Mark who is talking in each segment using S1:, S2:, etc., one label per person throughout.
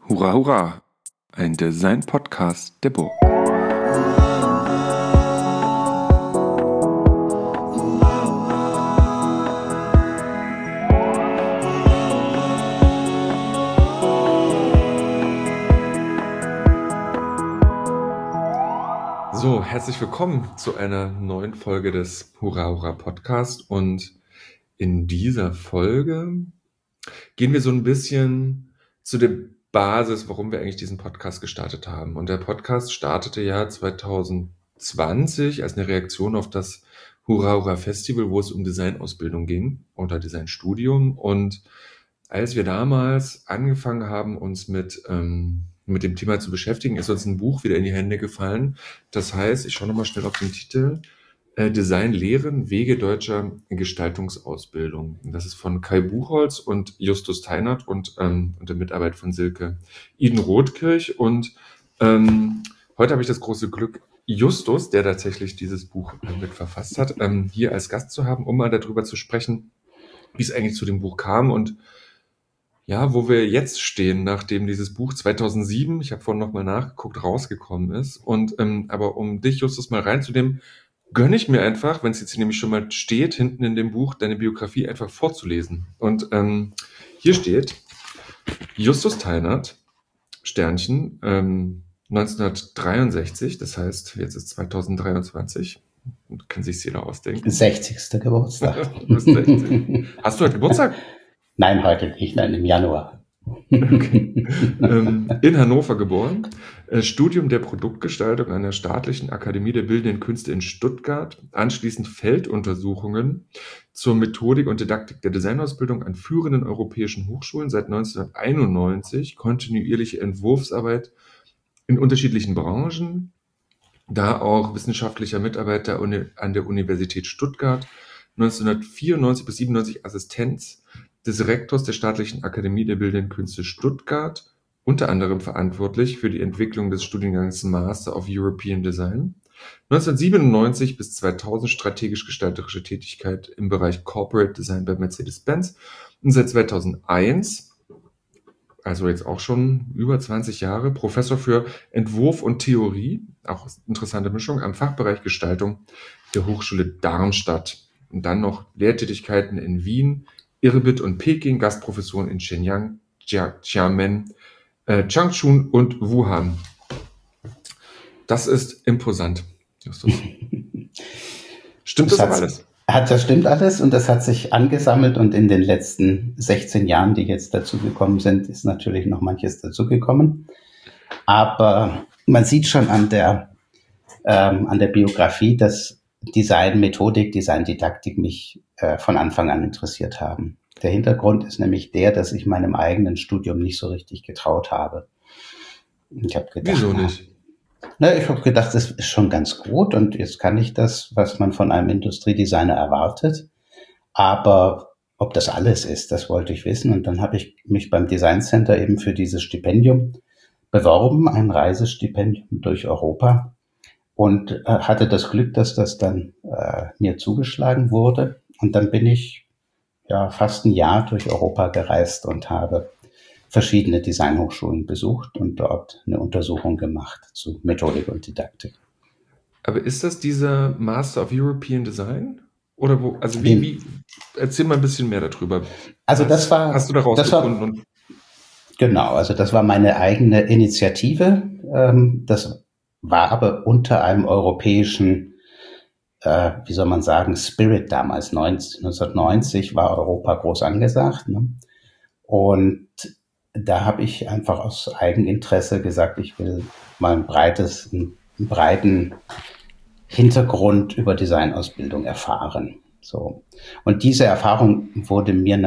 S1: Hurra, hurra! Ein Design-Podcast der Burg. So, herzlich willkommen zu einer neuen Folge des Hurra, hurra Podcast. Und in dieser Folge gehen wir so ein bisschen zu der Basis, warum wir eigentlich diesen Podcast gestartet haben. Und der Podcast startete ja 2020 als eine Reaktion auf das Hurra Hurra Festival, wo es um Designausbildung ging oder Designstudium. Und als wir damals angefangen haben, uns mit dem Thema zu beschäftigen, ist uns ein Buch wieder in die Hände gefallen. Das heißt, ich schaue nochmal schnell auf den Titel, Design lehren, Wege deutscher Gestaltungsausbildung. Das ist von Kai Buchholz und Justus Teinert und unter Mitarbeit von Silke Iden-Rothkirch. Und heute habe ich das große Glück, Justus, der tatsächlich dieses Buch mit verfasst hat, hier als Gast zu haben, um mal darüber zu sprechen, wie es eigentlich zu dem Buch kam und ja, wo wir jetzt stehen, nachdem dieses Buch 2007, ich habe vorhin nochmal nachgeguckt, rausgekommen ist. Und aber um dich, Justus, mal reinzunehmen, gönne ich mir einfach, wenn es jetzt hier nämlich schon mal steht, hinten in dem Buch, deine Biografie einfach vorzulesen. Und hier steht, Justus Teinert, Sternchen, 1963, das heißt, jetzt ist 2023, kann sich jeder ausdenken.
S2: 60. Geburtstag.
S1: Du bist 60. Hast du heute Geburtstag?
S2: Nein, heute nicht, nein, im Januar.
S1: Okay. In Hannover geboren, Studium der Produktgestaltung an der Staatlichen Akademie der Bildenden Künste in Stuttgart, anschließend Felduntersuchungen zur Methodik und Didaktik der Designausbildung an führenden europäischen Hochschulen, seit 1991 kontinuierliche Entwurfsarbeit in unterschiedlichen Branchen, da auch wissenschaftlicher Mitarbeiter an der Universität Stuttgart, 1994 bis 97 Assistenz des Rektors der Staatlichen Akademie der Bildenden Künste Stuttgart, unter anderem verantwortlich für die Entwicklung des Studiengangs Master of European Design. 1997 bis 2000 strategisch-gestalterische Tätigkeit im Bereich Corporate Design bei Mercedes-Benz. Und seit 2001, also jetzt auch schon über 20 Jahre, Professor für Entwurf und Theorie, auch interessante Mischung, am Fachbereich Gestaltung der Hochschule Darmstadt. Und dann noch Lehrtätigkeiten in Wien, Irbit und Peking, Gastprofessoren in Shenyang, Xiamen, Changchun und Wuhan. Das ist imposant, Justus. Stimmt das alles?
S2: Das stimmt alles und das hat sich angesammelt und in den letzten 16 Jahren, die jetzt dazugekommen sind, ist natürlich noch manches dazugekommen. Aber man sieht schon an der Biografie, dass Design, Methodik, Design, Didaktik mich von Anfang an interessiert haben. Der Hintergrund ist nämlich der, dass ich meinem eigenen Studium nicht so richtig getraut habe. Ich habe gedacht,
S1: wieso nicht?
S2: Ich habe gedacht, das ist schon ganz gut und jetzt kann ich das, was man von einem Industriedesigner erwartet. Aber ob das alles ist, das wollte ich wissen. Und dann habe ich mich beim Design Center eben für dieses Stipendium beworben, ein Reisestipendium durch Europa. Und hatte das Glück, dass das dann mir zugeschlagen wurde. Und dann bin ich fast ein Jahr durch Europa gereist und habe verschiedene Designhochschulen besucht und dort eine Untersuchung gemacht zu Methodik und Didaktik.
S1: Aber ist das dieser Master of European Design? Oder wo? Also wie? Erzähl mal ein bisschen mehr darüber.
S2: Also das war...
S1: Hast du daraus gefunden?
S2: Genau, also das war meine eigene Initiative. Das war aber unter einem europäischen, wie soll man sagen, Spirit damals. 1990 war Europa groß angesagt. Ne? Und da habe ich einfach aus Eigeninteresse gesagt, ich will mal einen breiten Hintergrund über Designausbildung erfahren. So. Und diese Erfahrung war mir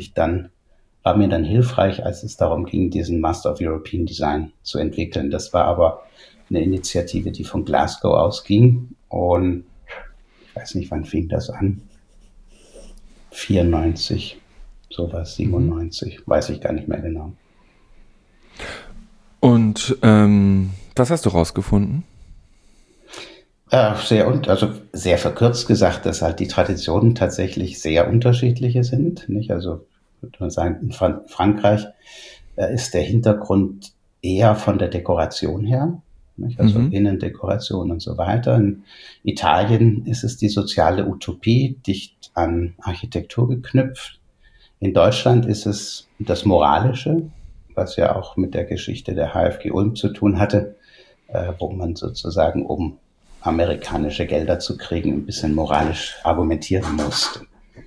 S2: dann hilfreich, als es darum ging, diesen Master of European Design zu entwickeln. Das war aber eine Initiative, die von Glasgow ausging und ich weiß nicht, wann fing das an? 94, sowas, 97, weiß ich gar nicht mehr genau.
S1: Und was hast du rausgefunden?
S2: Sehr verkürzt gesagt, dass halt die Traditionen tatsächlich sehr unterschiedliche sind. Nicht? Also würde man sagen, in Frankreich ist der Hintergrund eher von der Dekoration her, nicht? Also Innendekoration und so weiter. In Italien ist es die soziale Utopie, dicht an Architektur geknüpft. In Deutschland ist es das Moralische, was ja auch mit der Geschichte der HFG Ulm zu tun hatte, wo man sozusagen, um amerikanische Gelder zu kriegen, ein bisschen moralisch argumentieren musste.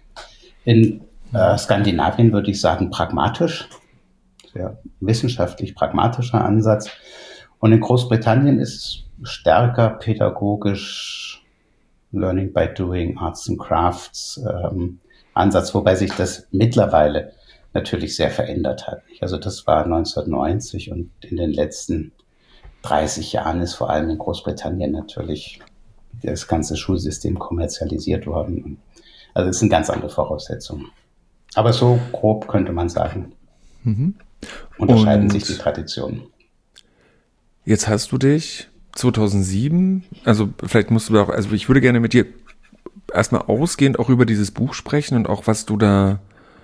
S2: In Skandinavien würde ich sagen pragmatisch, sehr wissenschaftlich pragmatischer Ansatz. Und in Großbritannien ist es stärker pädagogisch, Learning by Doing, Arts and Crafts Ansatz, wobei sich das mittlerweile natürlich sehr verändert hat. Also das war 1990 und in den letzten 30 Jahren ist vor allem in Großbritannien natürlich das ganze Schulsystem kommerzialisiert worden. Also es sind ganz andere Voraussetzungen. Aber so grob könnte man sagen, unterscheiden sich die Traditionen.
S1: Jetzt hast du dich 2007, also vielleicht musst du auch, also ich würde gerne mit dir erstmal ausgehend auch über dieses Buch sprechen und auch was du da,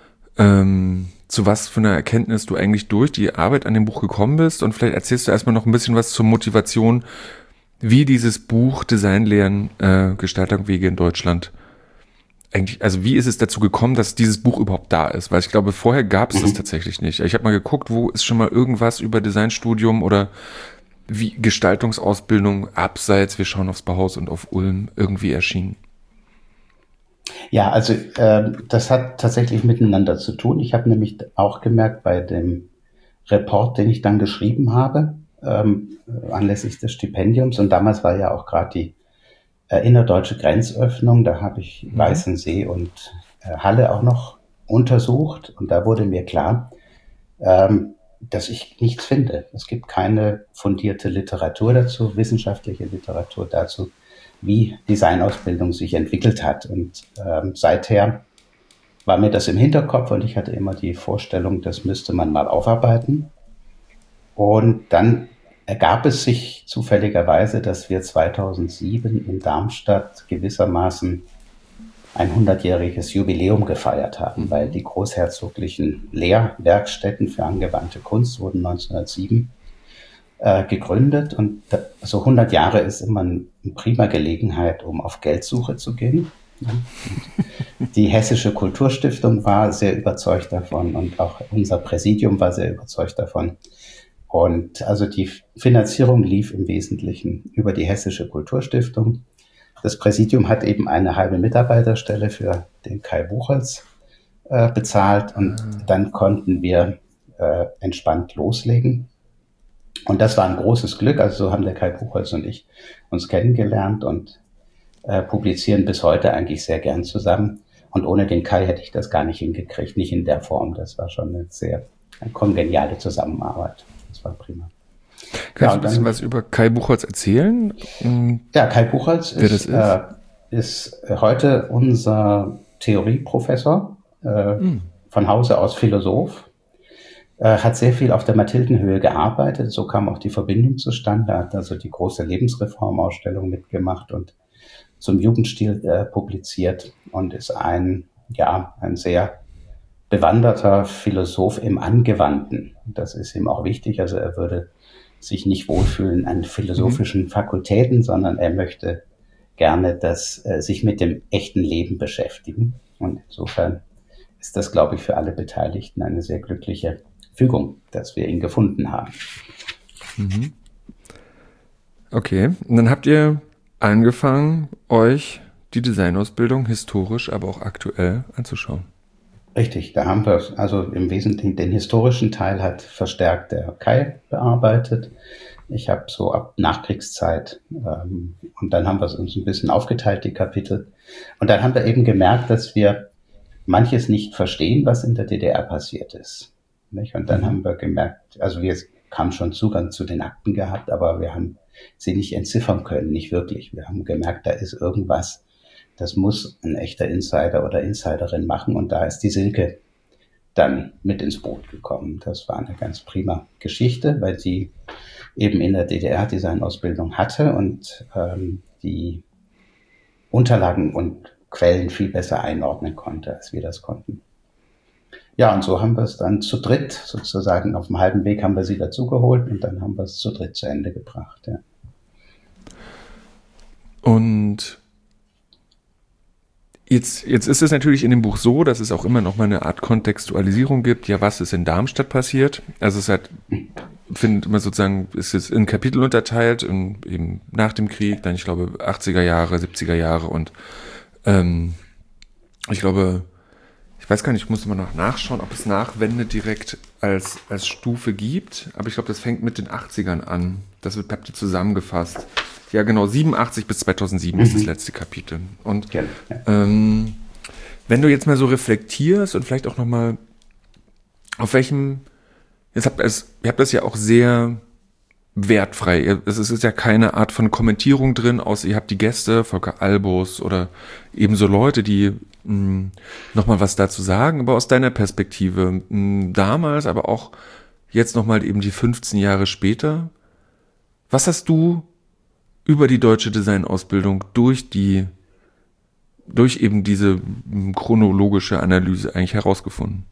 S1: zu was für einer Erkenntnis du eigentlich durch die Arbeit an dem Buch gekommen bist, und vielleicht erzählst du erstmal noch ein bisschen was zur Motivation, wie dieses Buch Designlehren, Gestaltung Wege in Deutschland eigentlich, also wie ist es dazu gekommen, dass dieses Buch überhaupt da ist? Weil ich glaube, vorher gab es das tatsächlich nicht. Ich habe mal geguckt, wo ist schon mal irgendwas über Designstudium oder wie Gestaltungsausbildung abseits, wir schauen aufs Bauhaus und auf Ulm, irgendwie erschienen.
S2: Ja, also das hat tatsächlich miteinander zu tun. Ich habe nämlich auch gemerkt bei dem Report, den ich dann geschrieben habe, anlässlich des Stipendiums, und damals war ja auch gerade die innerdeutsche Grenzöffnung, da habe ich Weißensee und Halle auch noch untersucht, und da wurde mir klar, dass ich nichts finde. Es gibt keine fundierte Literatur dazu, wissenschaftliche Literatur dazu, wie Designausbildung sich entwickelt hat. Und seither war mir das im Hinterkopf, und ich hatte immer die Vorstellung, das müsste man mal aufarbeiten. Und dann ergab es sich zufälligerweise, dass wir 2007 in Darmstadt gewissermaßen ein 100-jähriges Jubiläum gefeiert haben, weil die großherzoglichen Lehrwerkstätten für angewandte Kunst wurden 1907 gegründet, und so 100 Jahre ist immer eine prima Gelegenheit, um auf Geldsuche zu gehen. Die Hessische Kulturstiftung war sehr überzeugt davon, und auch unser Präsidium war sehr überzeugt davon. Und also die Finanzierung lief im Wesentlichen über die Hessische Kulturstiftung. Das Präsidium hat eben eine halbe Mitarbeiterstelle für den Kai Buchholz bezahlt, und dann konnten wir entspannt loslegen. Und das war ein großes Glück. Also so haben der Kai Buchholz und ich uns kennengelernt und publizieren bis heute eigentlich sehr gern zusammen. Und ohne den Kai hätte ich das gar nicht hingekriegt, nicht in der Form. Das war schon eine sehr kongeniale Zusammenarbeit. Das war prima.
S1: Kannst du ein bisschen was über Kai Buchholz erzählen?
S2: Ja, Kai Buchholz ist heute unser Theorieprofessor, von Hause aus Philosoph, hat sehr viel auf der Mathildenhöhe gearbeitet, so kam auch die Verbindung zustande, hat also die große Lebensreformausstellung mitgemacht und zum Jugendstil publiziert, und ist ein sehr bewanderter Philosoph im Angewandten. Das ist ihm auch wichtig, also er würde sich nicht wohlfühlen an philosophischen Fakultäten, sondern er möchte gerne sich mit dem echten Leben beschäftigen. Und insofern ist das, glaube ich, für alle Beteiligten eine sehr glückliche Fügung, dass wir ihn gefunden haben.
S1: Okay, und dann habt ihr angefangen, euch die Designausbildung historisch, aber auch aktuell anzuschauen.
S2: Richtig, da haben wir also im Wesentlichen den historischen Teil hat verstärkt der Kai bearbeitet. Ich habe so ab Nachkriegszeit und dann haben wir es uns ein bisschen aufgeteilt, die Kapitel. Und dann haben wir eben gemerkt, dass wir manches nicht verstehen, was in der DDR passiert ist. Nicht? Und dann haben wir gemerkt, also wir haben schon Zugang zu den Akten gehabt, aber wir haben sie nicht entziffern können, nicht wirklich. Wir haben gemerkt, da ist irgendwas, das muss ein echter Insider oder Insiderin machen, und da ist die Silke dann mit ins Boot gekommen. Das war eine ganz prima Geschichte, weil sie eben in der DDR Designausbildung hatte und die Unterlagen und Quellen viel besser einordnen konnte, als wir das konnten. Ja, und so haben wir es dann zu dritt sozusagen, auf dem halben Weg haben wir sie dazugeholt und dann haben wir es zu dritt zu Ende gebracht. Ja.
S1: Und jetzt ist es natürlich in dem Buch so, dass es auch immer noch mal eine Art Kontextualisierung gibt. Ja, was ist in Darmstadt passiert? Also es hat, findet immer sozusagen, ist es in Kapitel unterteilt, eben nach dem Krieg, dann ich glaube 80er Jahre, 70er Jahre und ich glaube, ich weiß gar nicht, ich muss mal noch nachschauen, ob es Nachwende direkt als Stufe gibt, aber ich glaube, das fängt mit den 80ern an. Das habt ihr zusammengefasst. Ja, genau, 87 bis 2007 ist das letzte Kapitel. Und
S2: Ja.
S1: wenn du jetzt mal so reflektierst und vielleicht auch nochmal, auf welchem, ihr habt das ja auch sehr wertfrei. Es ist ja keine Art von Kommentierung drin, außer ihr habt die Gäste, Volker Albus oder ebenso Leute, die nochmal was dazu sagen, aber aus deiner Perspektive, damals, aber auch jetzt nochmal eben die 15 Jahre später, was hast du über die deutsche Designausbildung durch eben diese chronologische Analyse eigentlich herausgefunden?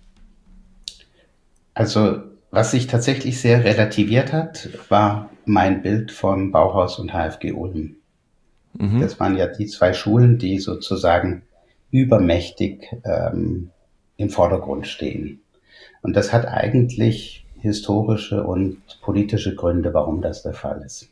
S2: Also, was sich tatsächlich sehr relativiert hat, war mein Bild von Bauhaus und HFG Ulm. Das waren ja die zwei Schulen, die sozusagen übermächtig im Vordergrund stehen. Und das hat eigentlich historische und politische Gründe, warum das der Fall ist.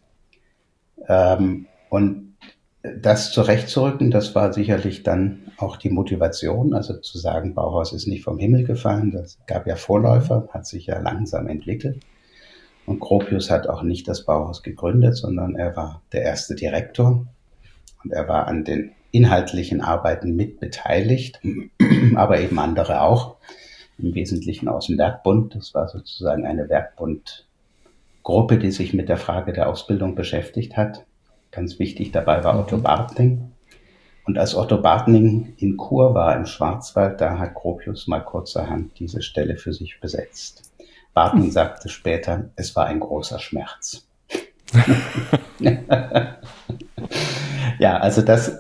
S2: Und das zurechtzurücken, das war sicherlich dann auch die Motivation, also zu sagen, Bauhaus ist nicht vom Himmel gefallen, das gab ja Vorläufer, hat sich ja langsam entwickelt. Und Gropius hat auch nicht das Bauhaus gegründet, sondern er war der erste Direktor und er war an den inhaltlichen Arbeiten mit beteiligt, aber eben andere auch, im Wesentlichen aus dem Werkbund. Das war sozusagen eine Werkbundgruppe, die sich mit der Frage der Ausbildung beschäftigt hat. Ganz wichtig dabei war Otto Bartning. Und als Otto Bartning in Chur war im Schwarzwald, da hat Gropius mal kurzerhand diese Stelle für sich besetzt. Bartning sagte später, es war ein großer Schmerz. Ja, also das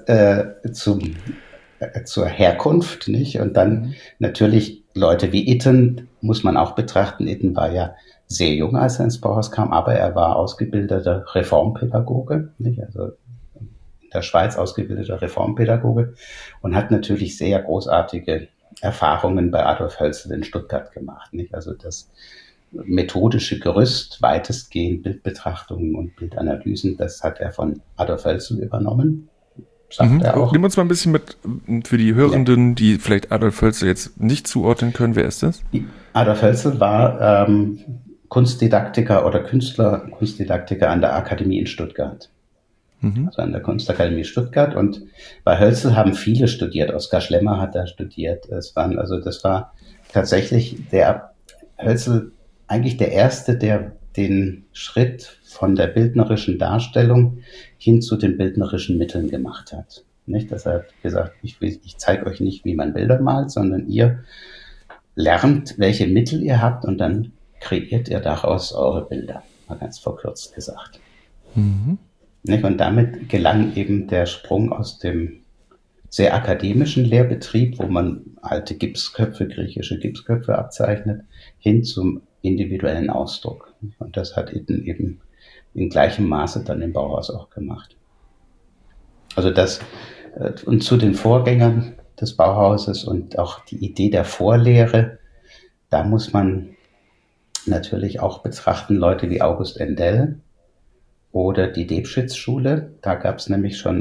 S2: zur Herkunft, nicht? Und dann natürlich Leute wie Itten muss man auch betrachten. Itten war ja sehr jung, als er ins Bauhaus kam, aber er war ausgebildeter Reformpädagoge, nicht? Also in der Schweiz ausgebildeter Reformpädagoge und hat natürlich sehr großartige Erfahrungen bei Adolf Hölzel in Stuttgart gemacht, nicht? Also das methodische Gerüst, weitestgehend Bildbetrachtungen und Bildanalysen, das hat er von Adolf Hölzel übernommen. Sagt er auch.
S1: Nimm uns mal ein bisschen mit für die Hörenden, die vielleicht Adolf Hölzel jetzt nicht zuordnen können. Wer ist das?
S2: Adolf Hölzel war Kunstdidaktiker oder Kunstdidaktiker an der Akademie in Stuttgart. Also an der Kunstakademie Stuttgart. Und bei Hölzel haben viele studiert. Oskar Schlemmer hat da studiert. Das war tatsächlich der Hölzel eigentlich der Erste, der den Schritt von der bildnerischen Darstellung hin zu den bildnerischen Mitteln gemacht hat. Nicht, dass er hat gesagt, ich zeige euch nicht, wie man Bilder malt, sondern ihr lernt, welche Mittel ihr habt und dann kreiert ihr daraus eure Bilder, mal ganz verkürzt gesagt. Nicht? Und damit gelang eben der Sprung aus dem sehr akademischen Lehrbetrieb, wo man alte Gipsköpfe, griechische Gipsköpfe abzeichnet, hin zum individuellen Ausdruck. Und das hat Itten eben in gleichem Maße dann im Bauhaus auch gemacht. Also das, und zu den Vorgängern des Bauhauses und auch die Idee der Vorlehre, da muss man natürlich auch betrachten Leute wie August Endell oder die Debschitz-Schule. Da gab es nämlich schon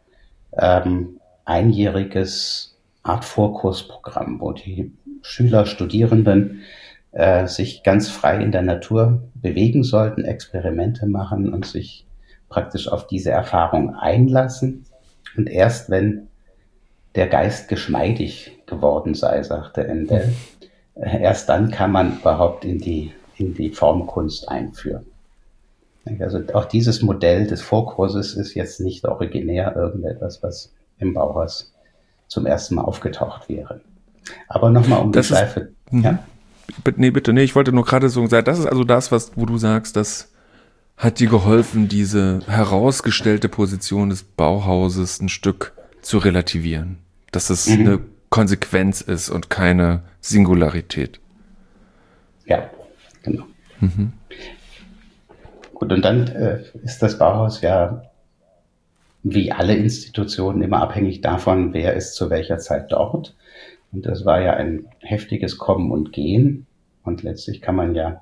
S2: ein einjähriges Art Vorkursprogramm, wo die Schüler, Studierenden sich ganz frei in der Natur bewegen sollten, Experimente machen und sich praktisch auf diese Erfahrung einlassen. Und erst wenn der Geist geschmeidig geworden sei, sagte Endell, erst dann kann man überhaupt in die Formkunst einführen. Also auch dieses Modell des Vorkurses ist jetzt nicht originär irgendetwas, was im Bauhaus zum ersten Mal aufgetaucht wäre. Aber nochmal um die Schleife. Ja?
S1: Nee, bitte, nee, ich wollte nur gerade so sagen, das ist also das, wo du sagst, das hat dir geholfen, diese herausgestellte Position des Bauhauses ein Stück zu relativieren. Dass es eine Konsequenz ist und keine Singularität.
S2: Ja, genau. Gut, und dann ist das Bauhaus ja wie alle Institutionen immer abhängig davon, wer ist zu welcher Zeit dort. Und das war ja ein heftiges Kommen und Gehen. Und letztlich kann man ja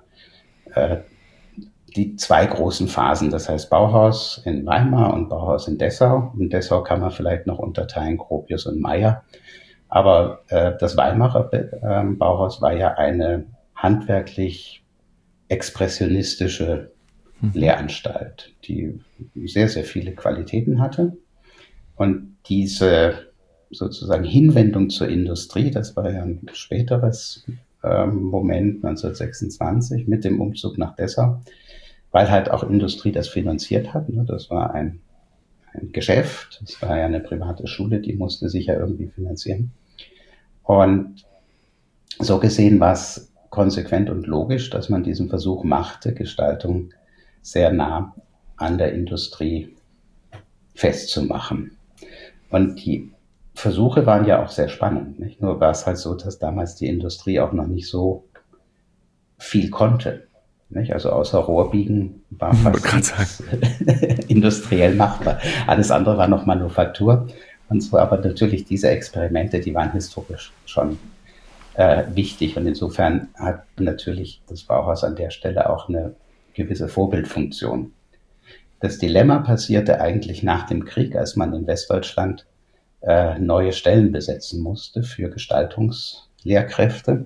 S2: die zwei großen Phasen, das heißt Bauhaus in Weimar und Bauhaus in Dessau. In Dessau kann man vielleicht noch unterteilen Gropius und Meyer. Aber das Weimarer Bauhaus war ja eine handwerklich expressionistische Lehranstalt, die sehr, sehr viele Qualitäten hatte. Und diese sozusagen Hinwendung zur Industrie, das war ja ein späteres Moment, 1926, mit dem Umzug nach Dessau, weil halt auch Industrie das finanziert hat. Ne? Das war ein Geschäft, das war ja eine private Schule, die musste sich ja irgendwie finanzieren. Und so gesehen war es konsequent und logisch, dass man diesen Versuch machte, Gestaltung sehr nah an der Industrie festzumachen. Und die Versuche waren ja auch sehr spannend. Nicht? Nur war es halt so, dass damals die Industrie auch noch nicht so viel konnte. Nicht? Also außer Rohrbiegen war fast nichts industriell machbar. Alles andere war noch Manufaktur. Und so, aber natürlich diese Experimente, die waren historisch schon wichtig. Und insofern hat natürlich das Bauhaus an der Stelle auch eine gewisse Vorbildfunktion. Das Dilemma passierte eigentlich nach dem Krieg, als man in Westdeutschland neue Stellen besetzen musste für Gestaltungslehrkräfte.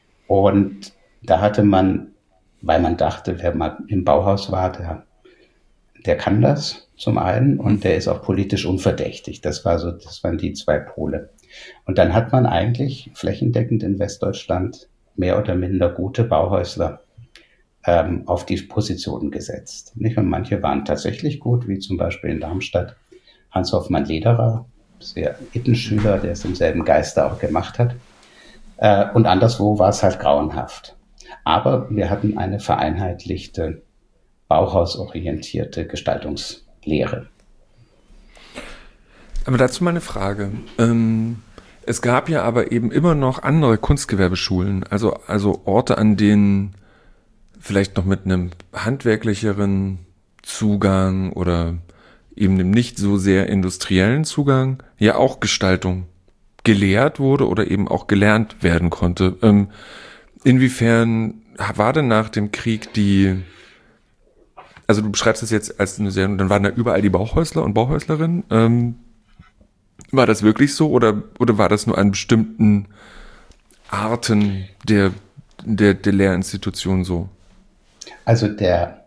S2: Und da hatte man, weil man dachte, wer mal im Bauhaus war, der kann das zum einen und der ist auch politisch unverdächtig. Das waren die zwei Pole. Und dann hat man eigentlich flächendeckend in Westdeutschland mehr oder minder gute Bauhäusler auf die Positionen gesetzt. Und manche waren tatsächlich gut, wie zum Beispiel in Darmstadt Hans Hoffmann Lederer, sehr Ittenschüler, der es im selben Geiste auch gemacht hat. Und anderswo war es halt grauenhaft. Aber wir hatten eine vereinheitlichte, bauhausorientierte Gestaltungslehre.
S1: Aber dazu meine Frage. Es gab ja aber eben immer noch andere Kunstgewerbeschulen, also Orte, an denen vielleicht noch mit einem handwerklicheren Zugang oder eben einem nicht so sehr industriellen Zugang ja auch Gestaltung gelehrt wurde oder eben auch gelernt werden konnte. Inwiefern war denn nach dem Krieg also du beschreibst es jetzt als eine sehr, dann waren da überall die Bauhäusler und Bauhäuslerinnen. War das wirklich so oder war das nur an bestimmten Arten der Lehrinstitution so?
S2: Also der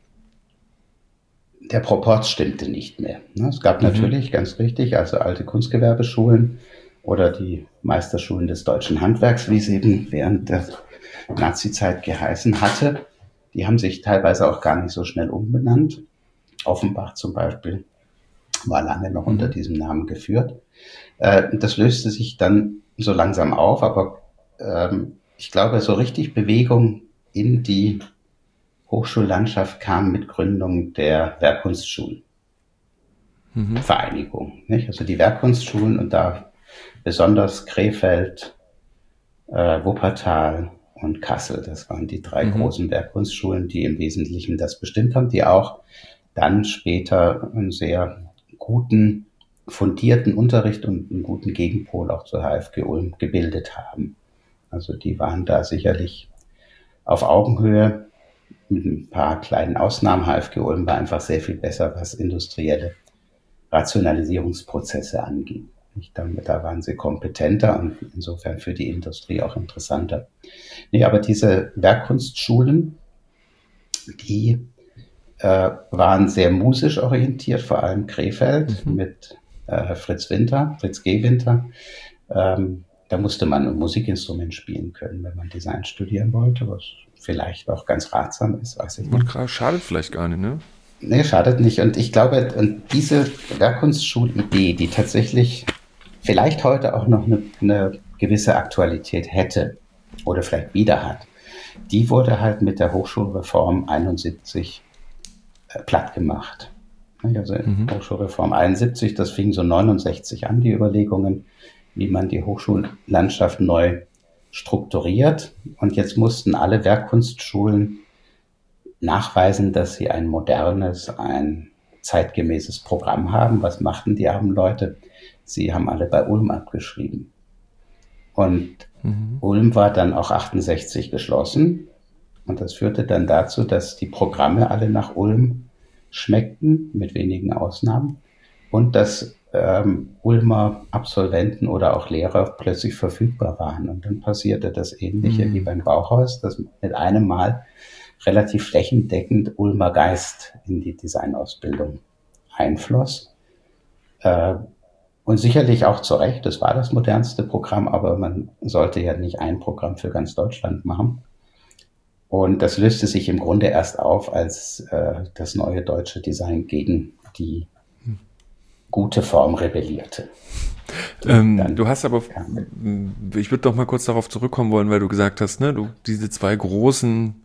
S2: Proport stimmte nicht mehr. Es gab natürlich, ganz richtig, also alte Kunstgewerbeschulen oder die Meisterschulen des deutschen Handwerks, wie es eben während der Nazizeit geheißen hatte. Die haben sich teilweise auch gar nicht so schnell umbenannt. Offenbach zum Beispiel war lange noch unter diesem Namen geführt. Das löste sich dann so langsam auf, aber ich glaube, so richtig Bewegung in die Hochschullandschaft kam mit Gründung der Werkkunstschulen. Vereinigung. Nicht? Also die Werkkunstschulen und da besonders Krefeld, Wuppertal und Kassel. Das waren die drei großen Werkkunstschulen, die im Wesentlichen das bestimmt haben, die auch dann später einen sehr guten, fundierten Unterricht und einen guten Gegenpol auch zur HFG Ulm gebildet haben. Also die waren da sicherlich auf Augenhöhe mit ein paar kleinen Ausnahmen. HFG Ulm war einfach sehr viel besser, was industrielle Rationalisierungsprozesse anging. Da waren sie kompetenter und insofern für die Industrie auch interessanter. Nee, aber diese Werkkunstschulen, die waren sehr musisch orientiert, vor allem Krefeld mit Fritz G. Winter. Da musste man ein Musikinstrument spielen können, wenn man Design studieren wollte, was vielleicht auch ganz ratsam ist, weiß ich nicht.
S1: Und schadet vielleicht gar nicht, ne?
S2: Nee, schadet nicht. Und ich glaube, diese Werkkunstschulidee, die tatsächlich vielleicht heute auch noch eine gewisse Aktualität hätte oder vielleicht wieder hat, die wurde halt mit der Hochschulreform 71 platt gemacht. Also Hochschulreform 71, das fing so 69 an, die Überlegungen. wie man die Hochschullandschaft neu strukturiert. Und jetzt mussten alle Werkkunstschulen nachweisen, dass sie ein modernes, ein zeitgemäßes Programm haben. Was machten die armen Leute? Sie haben alle bei Ulm abgeschrieben. Und Ulm war dann auch 68 geschlossen. Und das führte dann dazu, dass die Programme alle nach Ulm schmeckten, mit wenigen Ausnahmen. Und dass Ulmer Absolventen oder auch Lehrer plötzlich verfügbar waren. Und dann passierte das Ähnliche wie beim Bauhaus, dass mit einem Mal relativ flächendeckend Ulmer Geist in die Designausbildung einfloss. Und sicherlich auch zu Recht, das war das modernste Programm, aber man sollte ja nicht ein Programm für ganz Deutschland machen. Und das löste sich im Grunde erst auf, als das neue deutsche Design gegen die gute Form rebellierte.
S1: Du hast aber, ich würde doch mal kurz darauf zurückkommen wollen, weil du gesagt hast, ne, diese zwei großen,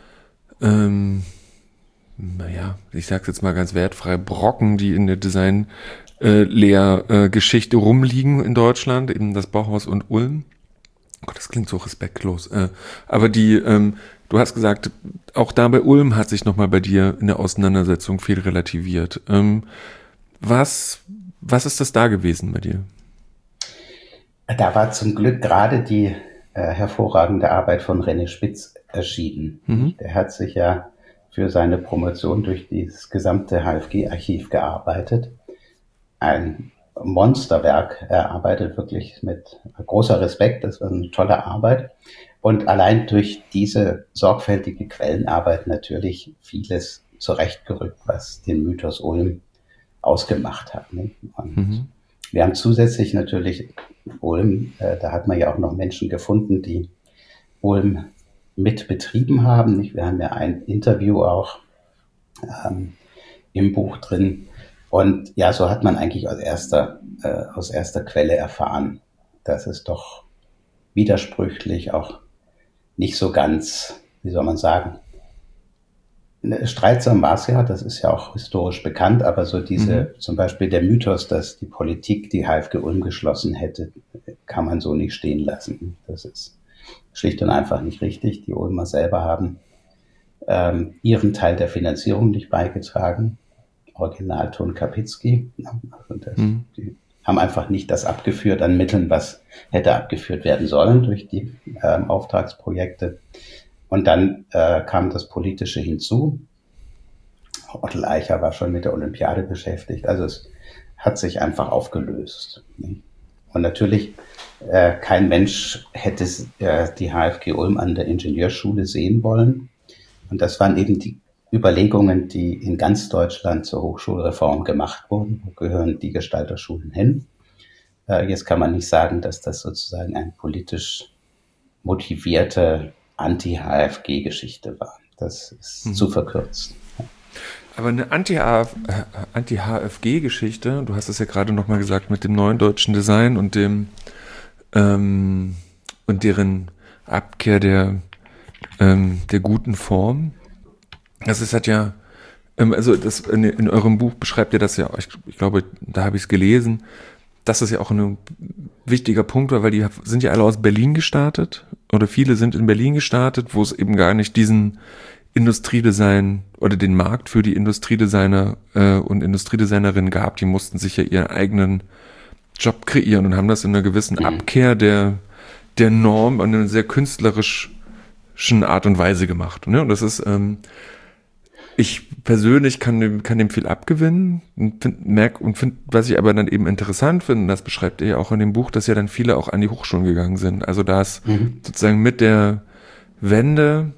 S1: ich sag's jetzt mal ganz wertfrei, Brocken, die in der Design-Lehrgeschichte rumliegen in Deutschland, eben das Bauhaus und Ulm. Oh Gott, das klingt so respektlos. Aber du hast gesagt, auch da bei Ulm hat sich nochmal bei dir in der Auseinandersetzung viel relativiert. Was ist das da gewesen bei dir?
S2: Da war zum Glück gerade die hervorragende Arbeit von René Spitz erschienen. Der hat sich ja für seine Promotion durch das gesamte HFG-Archiv gearbeitet. Ein Monsterwerk. Er arbeitet wirklich mit großer Respekt. Das war eine tolle Arbeit. Und allein durch diese sorgfältige Quellenarbeit natürlich vieles zurechtgerückt, was den Mythos Ulm ausgemacht hat. Ne? Und wir haben zusätzlich natürlich Ulm, da hat man ja auch noch Menschen gefunden, die Ulm mit betrieben haben. Nicht? Wir haben ja ein Interview auch im Buch drin. Und ja, so hat man eigentlich aus erster Quelle erfahren, dass es doch widersprüchlich auch nicht so ganz, wie soll man sagen, streitsam war es ja, das ist ja auch historisch bekannt, aber so zum Beispiel der Mythos, dass die Politik die HFG Ulm geschlossen hätte, kann man so nicht stehen lassen. Das ist schlicht und einfach nicht richtig. Die Ulmer selber haben ihren Teil der Finanzierung nicht beigetragen. Originalton Kapitzky. Also die haben einfach nicht das abgeführt an Mitteln, was hätte abgeführt werden sollen durch die Auftragsprojekte. Und dann kam das Politische hinzu. Otto Eicher war schon mit der Olympiade beschäftigt. Also es hat sich einfach aufgelöst. Und natürlich, kein Mensch hätte die HFG Ulm an der Ingenieurschule sehen wollen. Und das waren eben die Überlegungen, die in ganz Deutschland zur Hochschulreform gemacht wurden. Wo gehören die Gestalterschulen hin? Jetzt kann man nicht sagen, dass das sozusagen eine politisch motivierte Anti-HFG-Geschichte war. Das ist zu verkürzt.
S1: Aber eine Anti-HFG-Geschichte, du hast es ja gerade nochmal gesagt, mit dem neuen deutschen Design und dem und deren Abkehr der guten Form. Das ist halt ja, also das in eurem Buch beschreibt ihr das ja, ich glaube, da habe ich es gelesen, dass es ja auch ein wichtiger Punkt war, weil die sind ja alle aus Berlin gestartet oder viele sind in Berlin gestartet, wo es eben gar nicht diesen Industriedesign oder den Markt für die Industriedesigner und Industriedesignerinnen gab. Die mussten sich ja ihren eigenen Job kreieren und haben das in einer gewissen Abkehr der Norm an einer sehr künstlerischen Art und Weise gemacht. Ne? Und das ist ich persönlich kann dem viel abgewinnen und finde, was ich aber dann eben interessant finde, das beschreibt ihr ja auch in dem Buch, dass ja dann viele auch an die Hochschulen gegangen sind. Also da ist sozusagen mit der Wende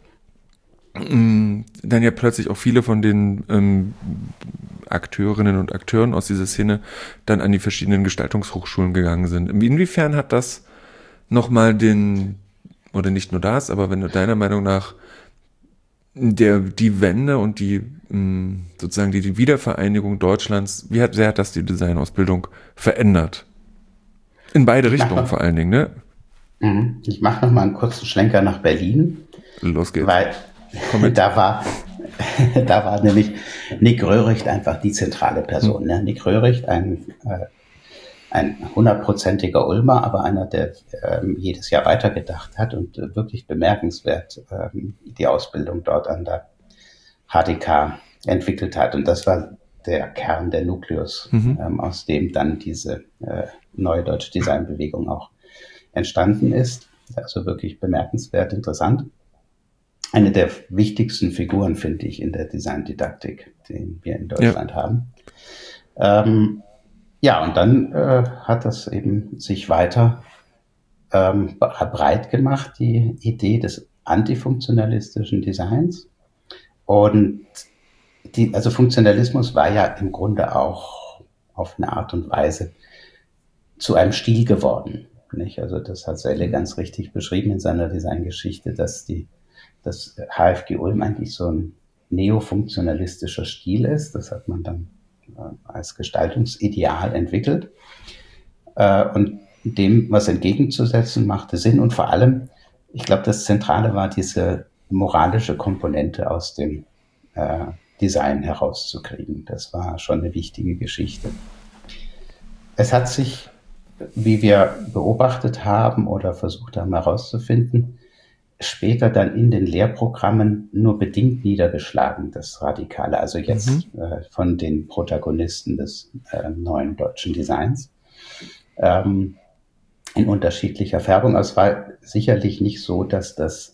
S1: dann ja plötzlich auch viele von den Akteurinnen und Akteuren aus dieser Szene dann an die verschiedenen Gestaltungshochschulen gegangen sind. Inwiefern hat das nochmal oder nicht nur das, aber wenn du deiner Meinung nach die Wende und die sozusagen die Wiedervereinigung Deutschlands, wie sehr hat das die Designausbildung verändert? In beide Richtungen vor allen Dingen, ne?
S2: Ich mache noch mal einen kurzen Schlenker nach Berlin.
S1: Los geht's.
S2: Weil da war nämlich Nick Röhricht einfach die zentrale Person. Ne? Nick Röhricht, ein ein 100%iger Ulmer, aber einer, der jedes Jahr weitergedacht hat und wirklich bemerkenswert die Ausbildung dort an der HDK entwickelt hat. Und das war der Kern, der Nukleus, aus dem dann diese neue deutsche Designbewegung auch entstanden ist. Also wirklich bemerkenswert interessant. Eine der wichtigsten Figuren, finde ich, in der Designdidaktik, die wir in Deutschland haben. Ja, und dann hat das eben sich weiter breit gemacht, die Idee des antifunktionalistischen Designs. Und also Funktionalismus war ja im Grunde auch auf eine Art und Weise zu einem Stil geworden. Nicht? Also das hat Selle ganz richtig beschrieben in seiner Designgeschichte, dass das HFG Ulm eigentlich so ein neofunktionalistischer Stil ist. Das hat man dann als Gestaltungsideal entwickelt. Und dem was entgegenzusetzen machte Sinn. Und vor allem, ich glaube, das Zentrale war diese moralische Komponente aus dem Design herauszukriegen. Das war schon eine wichtige Geschichte. Es hat sich, wie wir beobachtet haben oder versucht haben herauszufinden, später dann in den Lehrprogrammen nur bedingt niedergeschlagen, das Radikale, also jetzt von den Protagonisten des neuen deutschen Designs. In unterschiedlicher Färbung. Aber es war sicherlich nicht so, dass das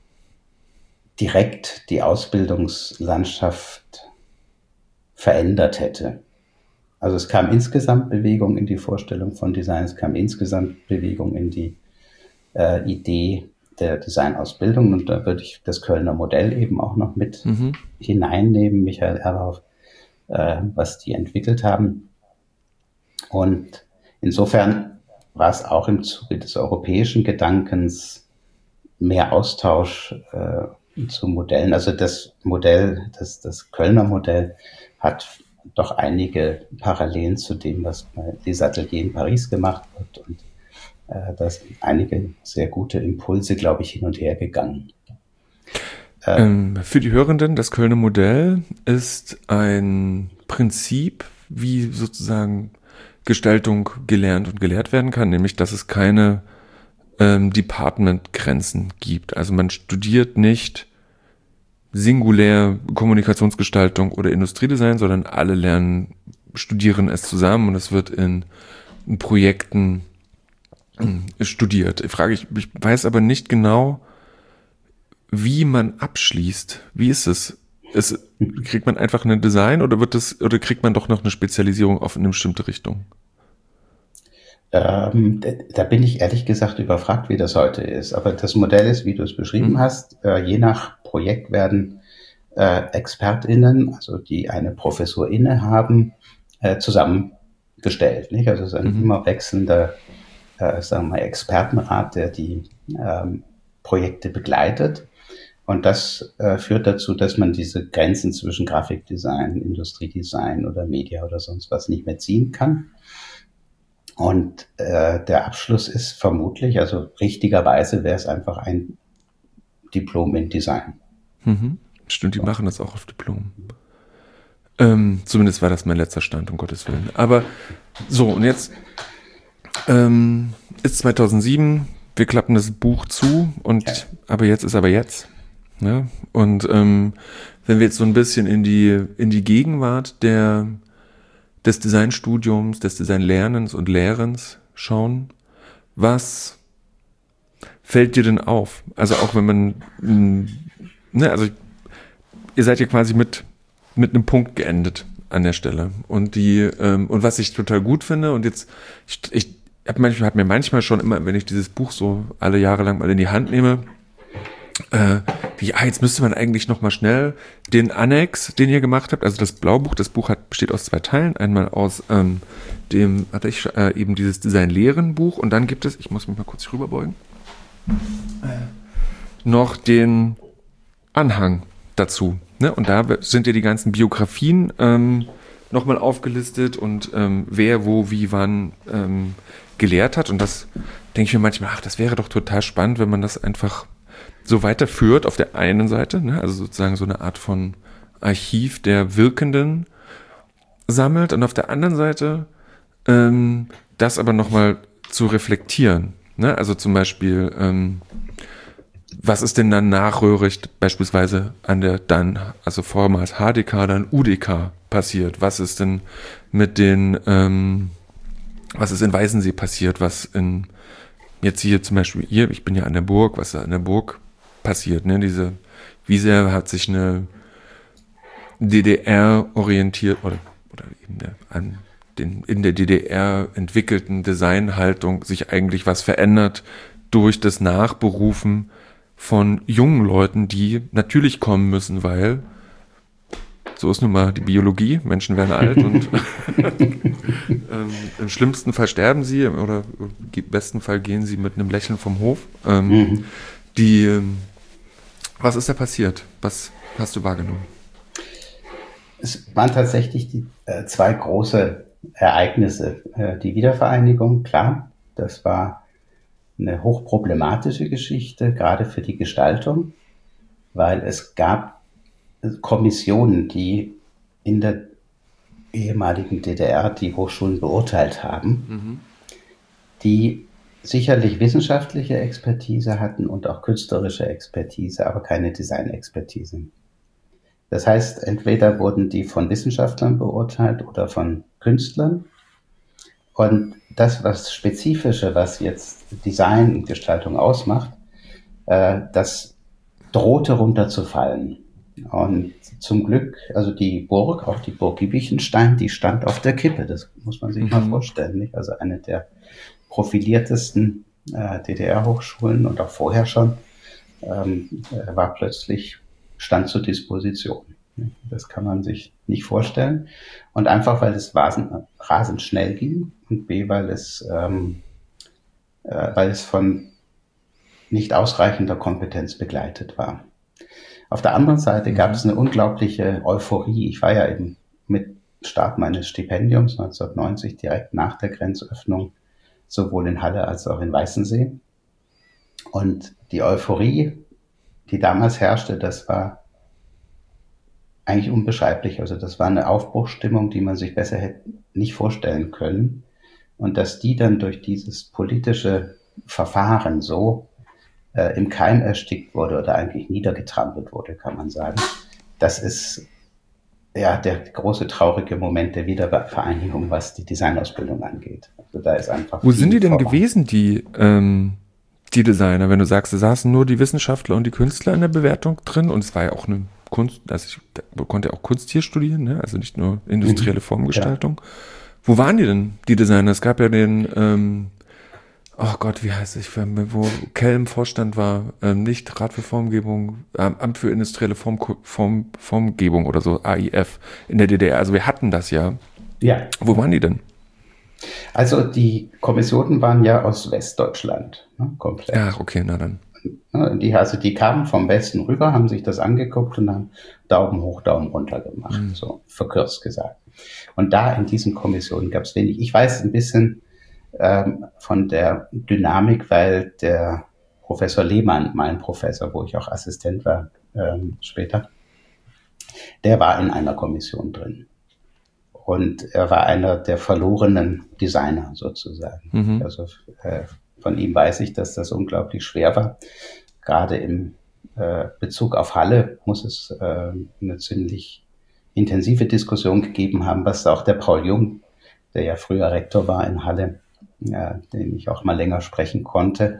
S2: direkt die Ausbildungslandschaft verändert hätte. Also es kam insgesamt Bewegung in die Vorstellung von Design, es kam insgesamt Bewegung in die Idee der Designausbildung, und da würde ich das Kölner Modell eben auch noch mit hineinnehmen, Michael Erlauf, was die entwickelt haben. Und insofern war es auch im Zuge des europäischen Gedankens mehr Austausch zu Modellen. Also das Modell, das Kölner Modell hat doch einige Parallelen zu dem, was bei Les Ateliers in Paris gemacht wird. Und da sind einige sehr gute Impulse, glaube ich, hin und her gegangen.
S1: Für die Hörenden, das Kölner Modell ist ein Prinzip, wie sozusagen Gestaltung gelernt und gelehrt werden kann, nämlich dass es keine Department-Grenzen gibt. Also man studiert nicht singulär Kommunikationsgestaltung oder Industriedesign, sondern alle studieren es zusammen, und es wird in Projekten studiert. Ich weiß aber nicht genau, wie man abschließt. Wie ist es? Kriegt man einfach ein Design oder kriegt man doch noch eine Spezialisierung auf eine bestimmte Richtung?
S2: Da bin ich ehrlich gesagt überfragt, wie das heute ist. Aber das Modell ist, wie du es beschrieben hast, je nach Projekt werden ExpertInnen, also die eine Professur innehaben, zusammengestellt. Nicht? Also es ist ein immer wechselnder, sagen wir mal, Expertenrat, der die Projekte begleitet. Und das führt dazu, dass man diese Grenzen zwischen Grafikdesign, Industriedesign oder Media oder sonst was nicht mehr ziehen kann. Und der Abschluss ist vermutlich, also richtigerweise wäre es einfach ein Diplom in Design.
S1: Stimmt, die machen das auch auf Diplom. Zumindest war das mein letzter Stand, um Gottes Willen. Aber so, und jetzt ist 2007, wir klappen das Buch zu, und aber jetzt ist aber jetzt. Ja? Und wenn wir jetzt so ein bisschen in die Gegenwart des Designstudiums, des Designlernens und Lehrens schauen, was fällt dir denn auf? Also auch wenn man, also ihr seid ja quasi mit einem Punkt geendet an der Stelle. Und und was ich total gut finde, und jetzt, ich habe mir manchmal schon immer, wenn ich dieses Buch so alle Jahre lang mal in die Hand nehme, jetzt müsste man eigentlich noch mal schnell den Annex, den ihr gemacht habt, also das Blaubuch, das Buch besteht aus 2 Teilen, einmal aus eben dieses Design-Lehren-Buch, und dann gibt es, ich muss mich mal kurz rüberbeugen, noch den Anhang dazu, ne? Und da sind ja die ganzen Biografien nochmal aufgelistet und wer, wo, wie, wann gelehrt hat, und das denke ich mir manchmal, das wäre doch total spannend, wenn man das einfach so weiterführt auf der einen Seite, ne? Also sozusagen so eine Art von Archiv der Wirkenden sammelt, und auf der anderen Seite das aber nochmal zu reflektieren. Ne? Also zum Beispiel, was ist denn dann nachröhrig beispielsweise an der dann, also vormals HDK, dann UDK passiert? Was ist denn mit was ist in Weißensee passiert? Was jetzt hier zum Beispiel, ich bin ja an der Burg, was da an der Burg passiert, ne? Wie sehr hat sich eine DDR orientiert oder eben in der DDR entwickelten Designhaltung sich eigentlich was verändert durch das Nachberufen von jungen Leuten, die natürlich kommen müssen, weil so ist nun mal die Biologie, Menschen werden alt und im schlimmsten Fall sterben sie oder im besten Fall gehen sie mit einem Lächeln vom Hof. Was ist da passiert? Was hast du wahrgenommen?
S2: Es waren tatsächlich die zwei große Ereignisse. Die Wiedervereinigung, klar, das war eine hochproblematische Geschichte, gerade für die Gestaltung, weil es gab Kommissionen, die in der ehemaligen DDR die Hochschulen beurteilt haben, die sicherlich wissenschaftliche Expertise hatten und auch künstlerische Expertise, aber keine Designexpertise. Das heißt, entweder wurden die von Wissenschaftlern beurteilt oder von Künstlern. Und das, was Spezifische, was jetzt Design und Gestaltung ausmacht, das drohte runterzufallen. Und zum Glück, also die Burg, auch die Burg Giebichenstein, die stand auf der Kippe. Das muss man sich mal vorstellen, nicht? Also eine der profiliertesten DDR-Hochschulen und auch vorher schon war plötzlich stand zur Disposition. Das kann man sich nicht vorstellen. Und einfach, weil es rasend schnell ging und B, weil es von nicht ausreichender Kompetenz begleitet war. Auf der anderen Seite gab es eine unglaubliche Euphorie. Ich war ja eben mit Start meines Stipendiums 1990 direkt nach der Grenzöffnung sowohl in Halle als auch in Weißensee. Und die Euphorie, die damals herrschte, das war eigentlich unbeschreiblich. Also das war eine Aufbruchsstimmung, die man sich besser hätte nicht vorstellen können. Und dass die dann durch dieses politische Verfahren so im Keim erstickt wurde oder eigentlich niedergetrampelt wurde, kann man sagen. Das ist ja der große traurige Moment der Wiedervereinigung, was die Designausbildung angeht. Also da ist einfach.
S1: Wo sind die denn gewesen, die Designer? Wenn du sagst, da saßen nur die Wissenschaftler und die Künstler in der Bewertung drin und es war ja auch eine Kunst, also ich konnte ja auch Kunst hier studieren, ne? Also nicht nur industrielle Formgestaltung. Ja. Wo waren die denn, die Designer? Es gab ja den oh Gott, wie heißt es? Wo Kell im Vorstand war, nicht Rat für Formgebung, Amt für industrielle Formgebung oder so, AIF in der DDR. Also wir hatten das ja.
S2: Ja.
S1: Wo waren die denn?
S2: Also die Kommissionen waren ja aus Westdeutschland, ne, komplett.
S1: Ja, okay, na dann.
S2: Die kamen vom Westen rüber, haben sich das angeguckt und haben Daumen hoch, Daumen runter gemacht, so verkürzt gesagt. Und da in diesen Kommissionen gab es wenig. Ich weiß ein bisschen von der Dynamik, weil der Professor Lehmann, mein Professor, wo ich auch Assistent war später, der war in einer Kommission drin. Und er war einer der verlorenen Designer sozusagen. Also von ihm weiß ich, dass das unglaublich schwer war. Gerade im Bezug auf Halle muss es eine ziemlich intensive Diskussion gegeben haben, was auch der Paul Jung, der ja früher Rektor war in Halle, den ich auch mal länger sprechen konnte,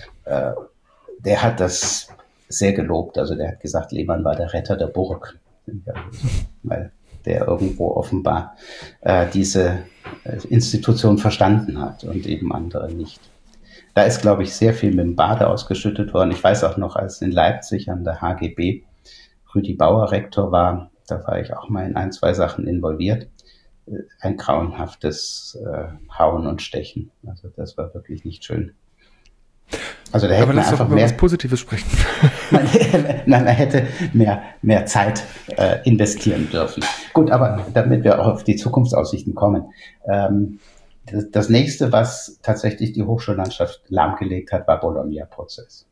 S2: der hat das sehr gelobt. Also der hat gesagt, Lehmann war der Retter der Burg, weil der irgendwo offenbar diese Institution verstanden hat und eben andere nicht. Da ist, glaube ich, sehr viel mit dem Bade ausgeschüttet worden. Ich weiß auch noch, als in Leipzig an der HGB Rüdi Bauer Rektor war, da war ich auch mal in 1, 2 Sachen involviert. Ein grauenhaftes Hauen und Stechen. Also das war wirklich nicht schön. Also da hätte man einfach mehr
S1: was Positives sprechen.
S2: man hätte mehr Zeit investieren dürfen. Gut, aber damit wir auch auf die Zukunftsaussichten kommen. Das nächste, was tatsächlich die Hochschullandschaft lahmgelegt hat, war Bologna-Prozess.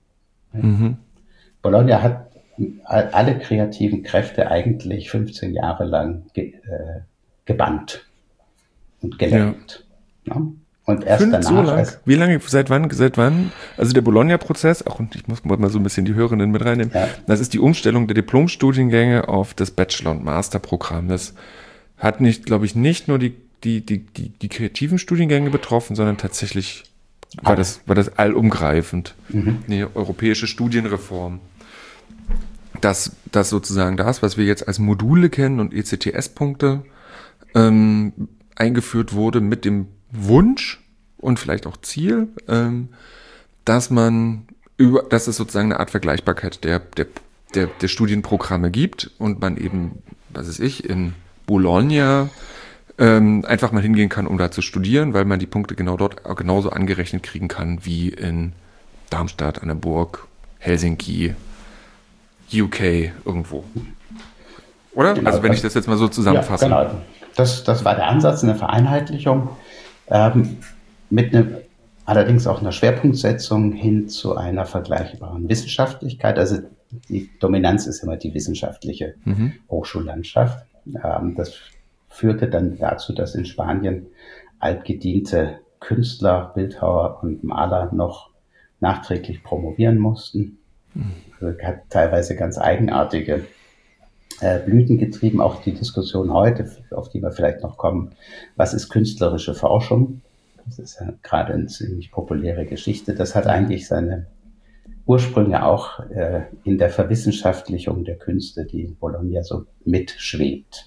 S2: Bologna hat alle kreativen Kräfte eigentlich 15 Jahre lang gebannt und gelenkt. Ja. Und erst danach.
S1: So lang? Wie lange, seit wann? Also der Bologna-Prozess, auch, und ich muss mal so ein bisschen die Hörenden mit reinnehmen, das ist die Umstellung der Diplomstudiengänge auf das Bachelor- und Masterprogramm. Das hat glaube ich, nicht nur die kreativen Studiengänge betroffen, sondern tatsächlich war das allumgreifend. Eine europäische Studienreform. Das sozusagen was wir jetzt als Module kennen und ECTS-Punkte eingeführt wurde mit dem Wunsch und vielleicht auch Ziel, dass es sozusagen eine Art Vergleichbarkeit der Studienprogramme gibt und man eben, was weiß ich, in Bologna einfach mal hingehen kann, um da zu studieren, weil man die Punkte genau dort genauso angerechnet kriegen kann wie in Darmstadt, an der Burg, Helsinki, UK irgendwo. Oder?
S2: Genau,
S1: also wenn ich das jetzt mal so zusammenfasse.
S2: Ja, genau. Das war der Ansatz, eine Vereinheitlichung mit allerdings auch einer Schwerpunktsetzung hin zu einer vergleichbaren Wissenschaftlichkeit. Also die Dominanz ist immer die wissenschaftliche Hochschullandschaft. Das führte dann dazu, dass in Spanien altgediente Künstler, Bildhauer und Maler noch nachträglich promovieren mussten. Also hat teilweise ganz eigenartige Blüten getrieben, auch die Diskussion heute, auf die wir vielleicht noch kommen, was ist künstlerische Forschung? Das ist ja gerade eine ziemlich populäre Geschichte. Das hat eigentlich seine Ursprünge auch in der Verwissenschaftlichung der Künste, die in Bologna so mitschwebt.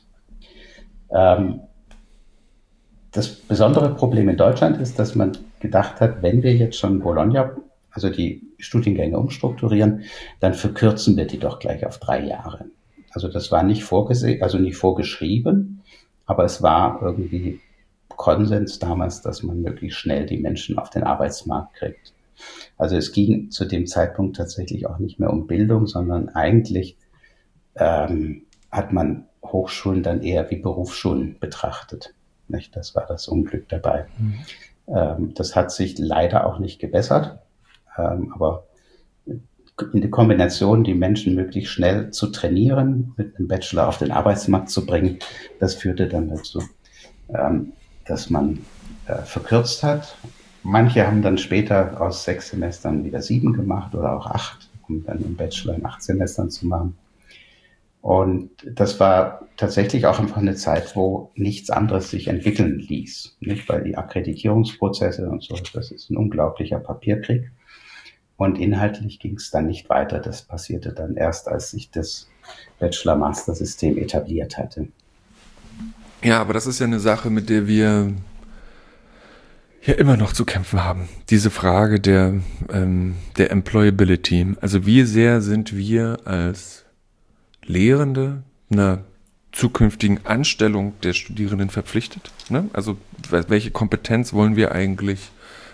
S2: Das besondere Problem in Deutschland ist, dass man gedacht hat, wenn wir jetzt schon Bologna, also die Studiengänge umstrukturieren, dann verkürzen wir die doch gleich auf 3 Jahre. Also das war nicht vorgesehen, also nicht vorgeschrieben, aber es war irgendwie Konsens damals, dass man möglichst schnell die Menschen auf den Arbeitsmarkt kriegt. Also es ging zu dem Zeitpunkt tatsächlich auch nicht mehr um Bildung, sondern eigentlich hat man Hochschulen dann eher wie Berufsschulen betrachtet. Nicht? Das war das Unglück dabei. Das hat sich leider auch nicht gebessert, aber in der Kombination, die Menschen möglichst schnell zu trainieren, mit einem Bachelor auf den Arbeitsmarkt zu bringen, das führte dann dazu, dass man verkürzt hat. Manche haben dann später aus 6 Semestern wieder 7 gemacht oder auch 8, um dann einen Bachelor in 8 Semestern zu machen. Und das war tatsächlich auch einfach eine Zeit, wo nichts anderes sich entwickeln ließ. Nicht, weil die Akkreditierungsprozesse und so, das ist ein unglaublicher Papierkrieg. Und inhaltlich ging es dann nicht weiter. Das passierte dann erst, als sich das Bachelor-Master-System etabliert hatte.
S1: Ja, aber das ist ja eine Sache, mit der wir ja immer noch zu kämpfen haben. Diese Frage der Employability. Also wie sehr sind wir als Lehrende einer zukünftigen Anstellung der Studierenden verpflichtet? Ne? Also welche Kompetenz wollen wir eigentlich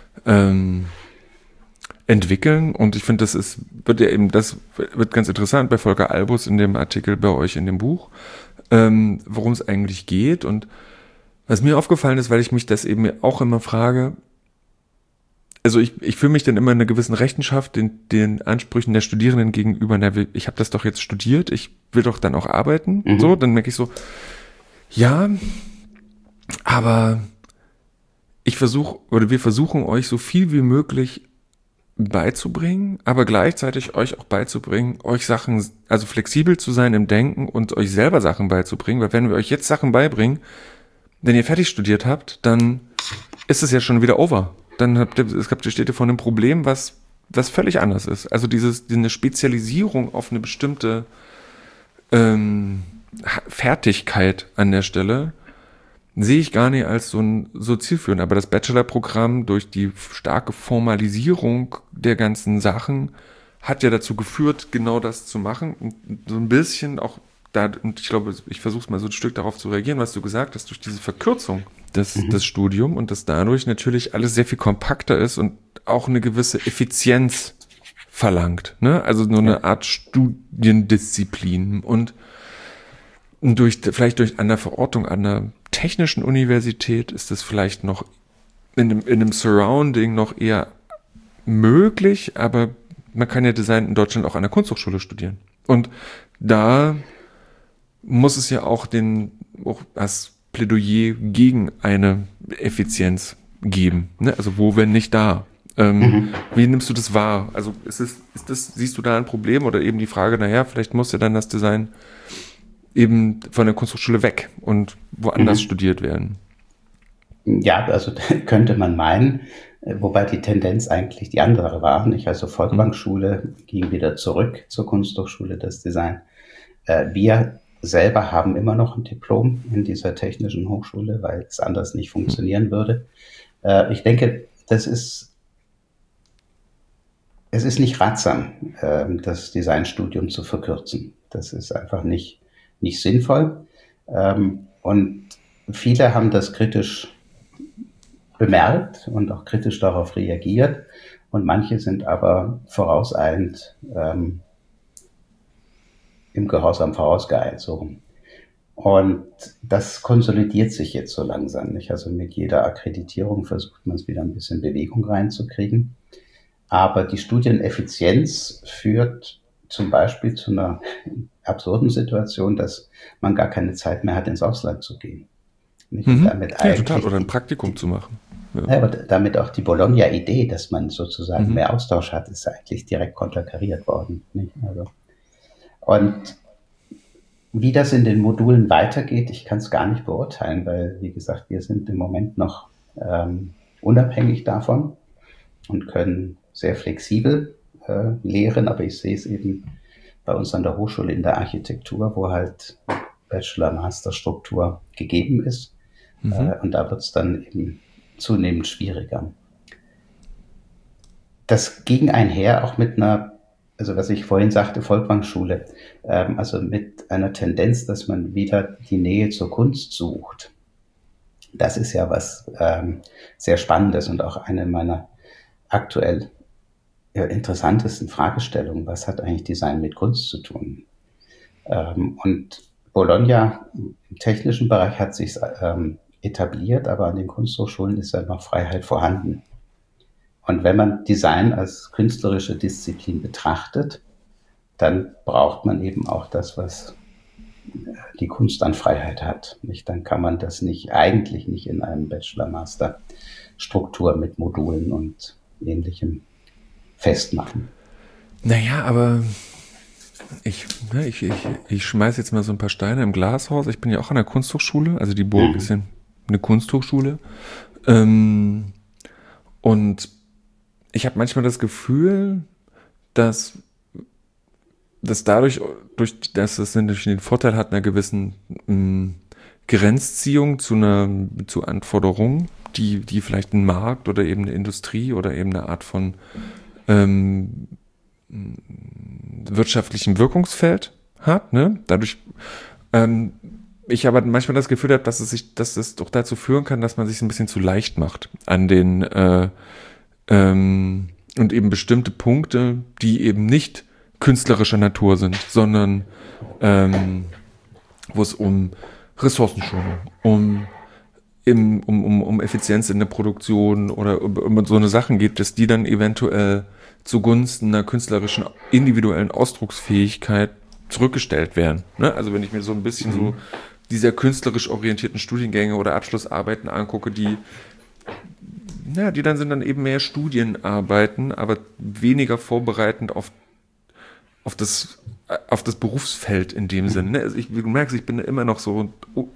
S1: entwickeln? Und ich finde, das wird ganz interessant bei Volker Albus in dem Artikel bei euch in dem Buch, worum es eigentlich geht. Und was mir aufgefallen ist, weil ich mich das eben auch immer frage, also ich fühle mich dann immer in einer gewissen Rechenschaft den Ansprüchen der Studierenden gegenüber, ich habe das doch jetzt studiert, ich will doch dann auch arbeiten. So, dann merke ich so, ja, aber wir versuchen euch so viel wie möglich beizubringen, aber gleichzeitig euch auch beizubringen, euch Sachen, also flexibel zu sein im Denken und euch selber Sachen beizubringen, weil wenn wir euch jetzt Sachen beibringen, wenn ihr fertig studiert habt, dann ist es ja schon wieder over. Dann steht ihr vor einem Problem, was völlig anders ist. Also diese Spezialisierung auf eine bestimmte Fertigkeit an der Stelle sehe ich gar nicht als so zielführend. Aber das Bachelorprogramm durch die starke Formalisierung der ganzen Sachen hat ja dazu geführt, genau das zu machen. Und so ein bisschen auch und ich glaube, ich versuche es mal so ein Stück darauf zu reagieren, was du gesagt hast, durch diese Verkürzung des Studiums und dass dadurch natürlich alles sehr viel kompakter ist und auch eine gewisse Effizienz verlangt. Ne? Also nur eine Art Studiendisziplin und vielleicht durch eine Verortung an einer technischen Universität ist das vielleicht noch in einem Surrounding noch eher möglich, aber man kann ja Design in Deutschland auch an der Kunsthochschule studieren. Und da muss es ja auch das Plädoyer gegen eine Effizienz geben, ne? Also wo, wenn nicht da?
S2: Mhm.
S1: Wie nimmst du das wahr? Also siehst du da ein Problem oder eben die Frage, naja, vielleicht muss ja dann das Design eben von der Kunsthochschule weg und woanders
S2: Mhm.
S1: studiert werden?
S2: Ja, also könnte man meinen, wobei die Tendenz eigentlich die andere war. Nicht? Also
S1: Hm?
S2: Folkwang-Schule ging wieder zurück zur Kunsthochschule, das Design. Wir selber haben immer noch ein Diplom in dieser technischen Hochschule, weil es anders nicht
S1: Hm.
S2: funktionieren würde. Ich denke, es ist nicht ratsam, das Designstudium zu verkürzen. Das ist einfach nicht sinnvoll. Und viele haben das kritisch bemerkt und auch kritisch darauf reagiert. Und manche sind aber vorauseilend im Gehorsam vorausgeeilt. So. Und das konsolidiert sich jetzt so langsam. Nicht? Also mit jeder Akkreditierung versucht man es wieder ein bisschen Bewegung reinzukriegen. Aber die Studieneffizienz führt zum Beispiel zu einer absurden Situation, dass man gar keine Zeit mehr hat, ins Ausland zu gehen. Nicht? Und
S1: Mhm.
S2: damit
S1: Ja, total.
S2: eigentlich
S1: Oder ein Praktikum zu machen. Ja.
S2: ja, aber damit auch die Bologna-Idee, dass man sozusagen
S1: Mhm.
S2: mehr Austausch hat, ist eigentlich direkt konterkariert worden. Nicht? Also, und wie das in den Modulen weitergeht, ich kann es gar nicht beurteilen, weil, wie gesagt, wir sind im Moment noch unabhängig davon und können sehr flexibel lehren, aber ich sehe es eben bei uns an der Hochschule in der Architektur, wo halt Bachelor-Master-Struktur gegeben ist.
S1: Mhm.
S2: Und da wird es dann eben zunehmend schwieriger. Das ging einher auch mit einer, also was ich vorhin sagte, Folkwang-Schule, also mit einer Tendenz, dass man wieder die Nähe zur Kunst sucht. Das ist ja was sehr Spannendes und auch eine meiner aktuell interessantesten Fragestellungen. Was hat eigentlich Design mit Kunst zu tun? Und Bologna im technischen Bereich hat sich etabliert, aber an den Kunsthochschulen ist ja noch Freiheit vorhanden. Und wenn man Design als künstlerische Disziplin betrachtet, dann braucht man eben auch das, was die Kunst an Freiheit hat. Nicht? Dann kann man das eigentlich nicht in einem Bachelor-Master-Struktur mit Modulen und Ähnlichem festmachen.
S1: Naja, aber ich schmeiß jetzt mal so ein paar Steine im Glashaus. Ich bin ja auch an der Kunsthochschule. Also die Burg ist
S2: Mhm.
S1: ja eine Kunsthochschule. Ähm, und ich habe manchmal das Gefühl, dass dass es natürlich den Vorteil hat, einer gewissen Grenzziehung zu Anforderungen, die vielleicht ein Markt oder eben eine Industrie oder eben eine Art von ähm, wirtschaftlichem Wirkungsfeld hat. Ne? Dadurch ich aber manchmal das Gefühl habe, dass es doch dazu führen kann, dass man sich ein bisschen zu leicht macht an den und eben bestimmte Punkte, die eben nicht künstlerischer Natur sind, sondern wo es um Ressourcenschonung, um Effizienz in der Produktion oder um so eine Sachen geht, dass die dann eventuell zugunsten einer künstlerischen individuellen Ausdrucksfähigkeit zurückgestellt werden. Ne? Also wenn ich mir so ein bisschen so
S2: Mhm.
S1: dieser künstlerisch orientierten Studiengänge oder Abschlussarbeiten angucke, die dann sind dann eben mehr Studienarbeiten, aber weniger vorbereitend auf auf das Berufsfeld in dem Sinne. Ne? Also wie du merkst, ich bin immer noch so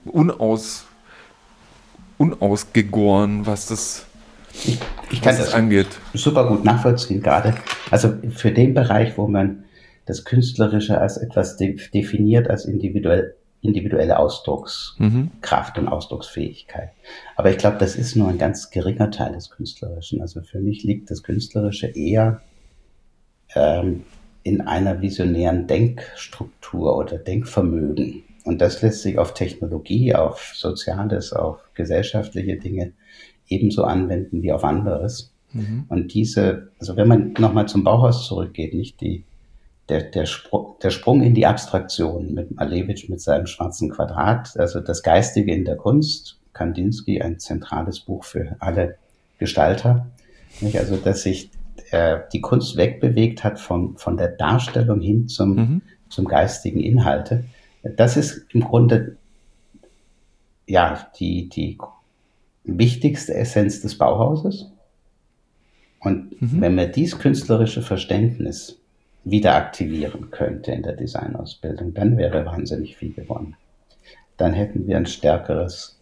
S1: unausgegoren,
S2: Ich kann
S1: was das
S2: das
S1: angeht.
S2: super gut nachvollziehen gerade. Also für den Bereich, wo man das Künstlerische als etwas definiert, als individuelle
S1: Mhm.
S2: Ausdruckskraft und Ausdrucksfähigkeit. Aber ich glaube, das ist nur ein ganz geringer Teil des Künstlerischen. Also für mich liegt das Künstlerische eher ähm, in einer visionären Denkstruktur oder Denkvermögen. Und das lässt sich auf Technologie, auf Soziales, auf gesellschaftliche Dinge ebenso anwenden wie auf anderes.
S1: Mhm.
S2: Und also wenn man nochmal zum Bauhaus zurückgeht, nicht der Sprung in die Abstraktion mit Malevich mit seinem schwarzen Quadrat, also das Geistige in der Kunst, Kandinsky, ein zentrales Buch für alle Gestalter, nicht? Also dass sich die Kunst wegbewegt hat von der Darstellung hin
S1: Mhm.
S2: zum geistigen Inhalte. Das ist im Grunde ja die wichtigste Essenz des Bauhauses. Und wenn man dieses künstlerische Verständnis wieder aktivieren könnte in der Designausbildung, dann wäre wahnsinnig viel gewonnen. Dann hätten wir ein stärkeres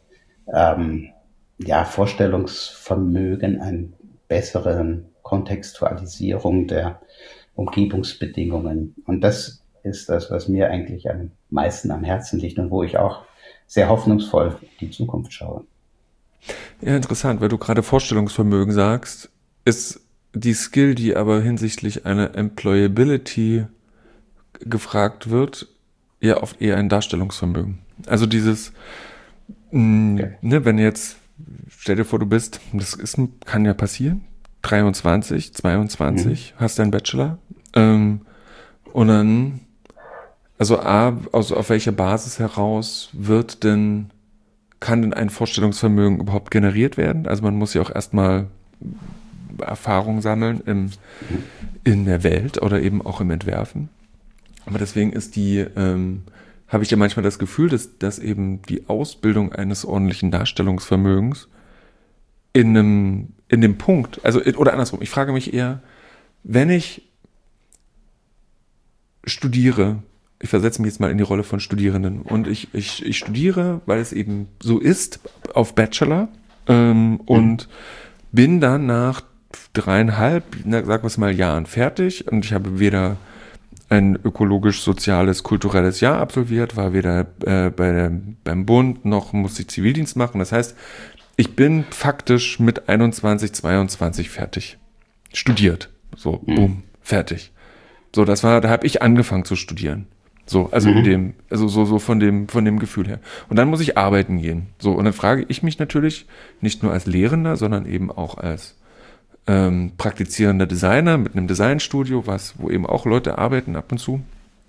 S2: Vorstellungsvermögen, eine bessere Kontextualisierung der Umgebungsbedingungen. Und das ist das, was mir eigentlich am meisten am Herzen liegt und wo ich auch sehr hoffnungsvoll in die Zukunft schaue.
S1: Ja, interessant, weil du gerade Vorstellungsvermögen sagst, ist die Skill, die aber hinsichtlich einer Employability gefragt wird, ja oft eher ein Darstellungsvermögen. Also dieses,
S2: Okay.
S1: wenn jetzt, stell dir vor, du bist, kann ja passieren, 23, 22, hast deinen Bachelor, und dann, also auf welcher Basis heraus kann denn ein Vorstellungsvermögen überhaupt generiert werden? Also man muss ja auch erstmal Erfahrung sammeln in der Welt oder eben auch im Entwerfen. Aber deswegen habe ich ja manchmal das Gefühl, dass eben die Ausbildung eines ordentlichen Darstellungsvermögens in dem Punkt, oder andersrum, ich frage mich eher, wenn ich studiere, ich versetze mich jetzt mal in die Rolle von Studierenden und ich studiere, weil es eben so ist, auf Bachelor, und bin dann nach 3,5, sagen wir es mal, Jahren fertig und ich habe weder ein ökologisch-soziales, kulturelles Jahr absolviert, war weder beim Bund, noch muss ich Zivildienst machen. Das heißt, ich bin faktisch mit 21, 22 fertig. Studiert. So, boom, fertig. So, da habe ich angefangen zu studieren. So, also so von dem Gefühl her. Und dann muss ich arbeiten gehen. So, und dann frage ich mich natürlich, nicht nur als Lehrender, sondern eben auch als praktizierender Designer mit einem Designstudio, wo eben auch Leute arbeiten ab und zu.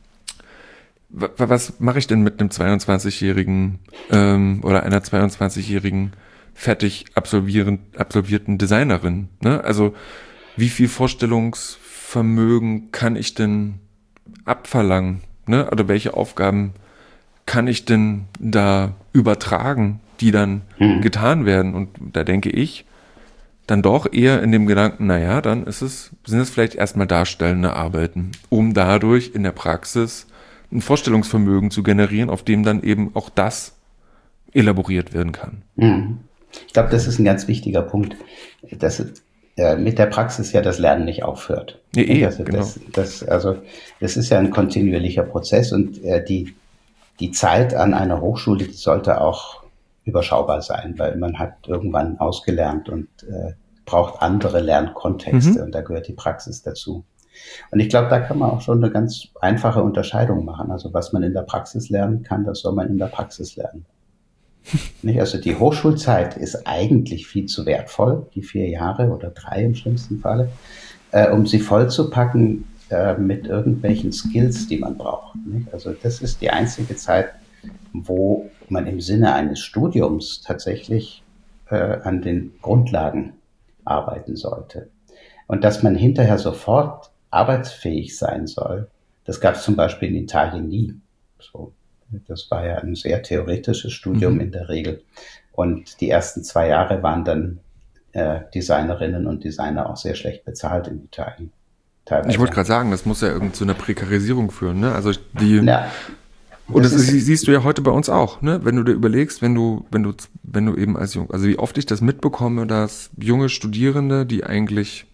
S1: Was mache ich denn mit einem 22-jährigen oder einer 22-jährigen fertig absolvierten Designerin? Ne? Also wie viel Vorstellungsvermögen kann ich denn abverlangen? Ne? Oder welche Aufgaben kann ich denn da übertragen, die dann getan werden? Und da denke ich dann doch eher in dem Gedanken, naja, dann sind es vielleicht erstmal darstellende Arbeiten, um dadurch in der Praxis ein Vorstellungsvermögen zu generieren, auf dem dann eben auch das elaboriert werden kann.
S2: Ich glaube, das ist ein ganz wichtiger Punkt, dass mit der Praxis ja das Lernen nicht aufhört.
S1: Ja,
S2: Also
S1: genau.
S2: das ist ja ein kontinuierlicher Prozess und die Zeit an einer Hochschule, die sollte auch überschaubar sein, weil man hat irgendwann ausgelernt und braucht andere Lernkontexte und da gehört die Praxis dazu. Und ich glaube, da kann man auch schon eine ganz einfache Unterscheidung machen. Also was man in der Praxis lernen kann, das soll man in der Praxis lernen. Nicht? Also die Hochschulzeit ist eigentlich viel zu wertvoll, die 4 Jahre oder 3 im schlimmsten Falle, um sie vollzupacken mit irgendwelchen Skills, die man braucht. Nicht? Also das ist die einzige Zeit, wo man im Sinne eines Studiums tatsächlich an den Grundlagen arbeiten sollte. Und dass man hinterher sofort arbeitsfähig sein soll, das gab es zum Beispiel in Italien nie. So. Das war ja ein sehr theoretisches Studium in der Regel. Und die ersten 2 Jahre waren dann Designerinnen und Designer auch sehr schlecht bezahlt in Italien. Teilweise.
S1: Ich wollte gerade sagen, das muss ja irgendwie zu einer Prekarisierung führen, ne? Also und das siehst du ja heute bei uns auch, ne? Wenn du dir überlegst, wenn du eben also wie oft ich das mitbekomme, dass junge Studierende, die eigentlich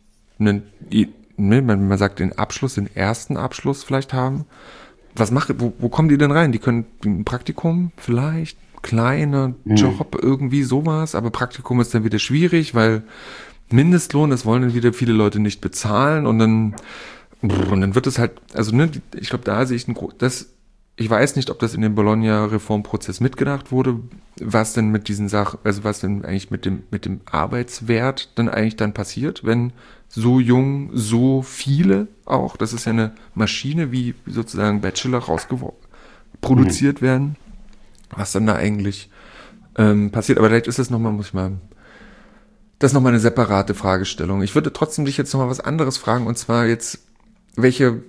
S1: man sagt den ersten Abschluss vielleicht haben, wo kommen die denn rein? Die können ein Praktikum vielleicht, kleiner Job, irgendwie sowas, aber Praktikum ist dann wieder schwierig, weil Mindestlohn, das wollen dann wieder viele Leute nicht bezahlen und dann wird es halt, also ne, ich glaube, da sehe ich ich weiß nicht, ob das in dem Bologna-Reformprozess mitgedacht wurde, was denn mit diesen Sachen, also was denn eigentlich mit dem Arbeitswert dann eigentlich dann passiert, wenn so jung, so viele auch, das ist ja eine Maschine, wie sozusagen Bachelor produziert werden, was dann da eigentlich passiert. Aber vielleicht ist das nochmal, das ist nochmal eine separate Fragestellung. Ich würde trotzdem dich jetzt nochmal was anderes fragen, und zwar jetzt, welche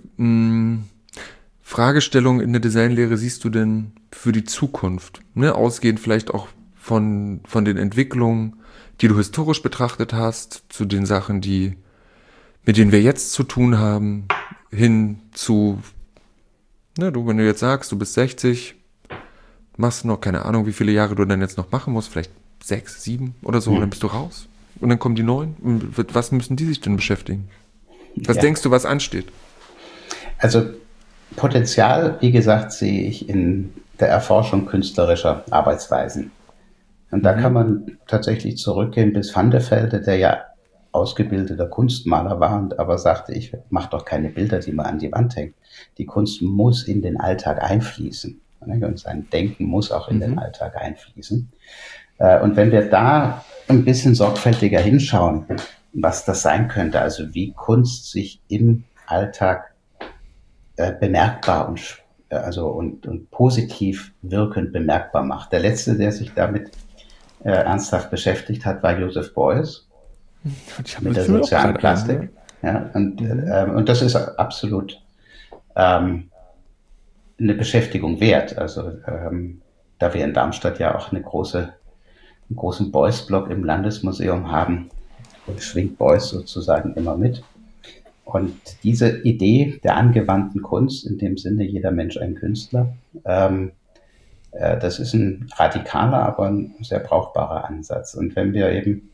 S1: Fragestellungen in der Designlehre siehst du denn für die Zukunft? Ne? Ausgehend vielleicht auch von den Entwicklungen, die du historisch betrachtet hast, zu den Sachen, mit denen wir jetzt zu tun haben, hin zu, wenn du jetzt sagst, du bist 60, machst noch keine Ahnung, wie viele Jahre du dann jetzt noch machen musst, vielleicht 6, 7 oder so, und dann bist du raus. Und dann kommen die Neuen. Und was müssen die sich denn beschäftigen? Was denkst du, was ansteht?
S2: Also Potenzial, wie gesagt, sehe ich in der Erforschung künstlerischer Arbeitsweisen. Und da kann man tatsächlich zurückgehen bis Van der Velde, der ja ausgebildeter Kunstmaler war und aber sagte, ich mache doch keine Bilder, die man an die Wand hängt. Die Kunst muss in den Alltag einfließen. Und sein Denken muss auch in den Alltag einfließen. Und wenn wir da ein bisschen sorgfältiger hinschauen, was das sein könnte, also wie Kunst sich im Alltag bemerkbar und positiv wirkend bemerkbar macht. Der letzte, der sich damit ernsthaft beschäftigt hat, war Joseph Beuys mit der sozialen Plastik. Ja, und das ist absolut eine Beschäftigung wert. Also da wir in Darmstadt ja auch einen großen Beuys-Block im Landesmuseum haben, schwingt Beuys sozusagen immer mit. Und diese Idee der angewandten Kunst, in dem Sinne jeder Mensch ein Künstler, das ist ein radikaler, aber ein sehr brauchbarer Ansatz. Und wenn wir eben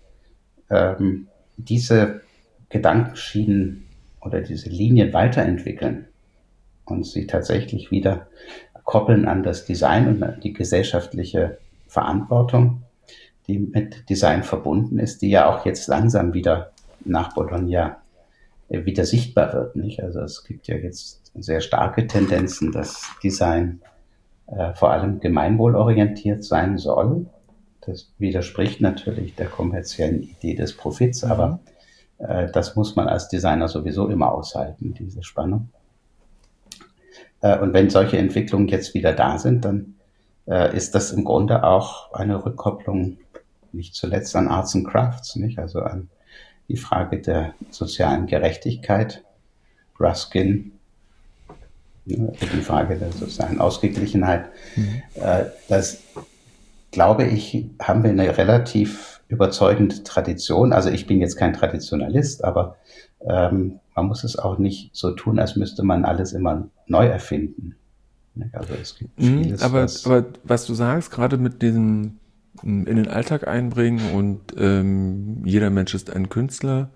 S2: diese Gedankenschienen oder diese Linien weiterentwickeln und sie tatsächlich wieder koppeln an das Design und an die gesellschaftliche Verantwortung, die mit Design verbunden ist, die ja auch jetzt langsam wieder nach Bologna wieder sichtbar wird, nicht? Also es gibt ja jetzt sehr starke Tendenzen, dass Design vor allem gemeinwohlorientiert sein soll. Das widerspricht natürlich der kommerziellen Idee des Profits, aber das muss man als Designer sowieso immer aushalten, diese Spannung. Und wenn solche Entwicklungen jetzt wieder da sind, dann ist das im Grunde auch eine Rückkopplung nicht zuletzt an Arts and Crafts, nicht? Also an die Frage der sozialen Gerechtigkeit, Ruskin, die Frage der sozialen Ausgeglichenheit. Das, glaube ich, haben wir eine relativ überzeugende Tradition. Also ich bin jetzt kein Traditionalist, aber man muss es auch nicht so tun, als müsste man alles immer neu erfinden. Also es gibt vieles,
S1: aber was du sagst, gerade mit diesem in den Alltag einbringen und jeder Mensch ist ein Künstler,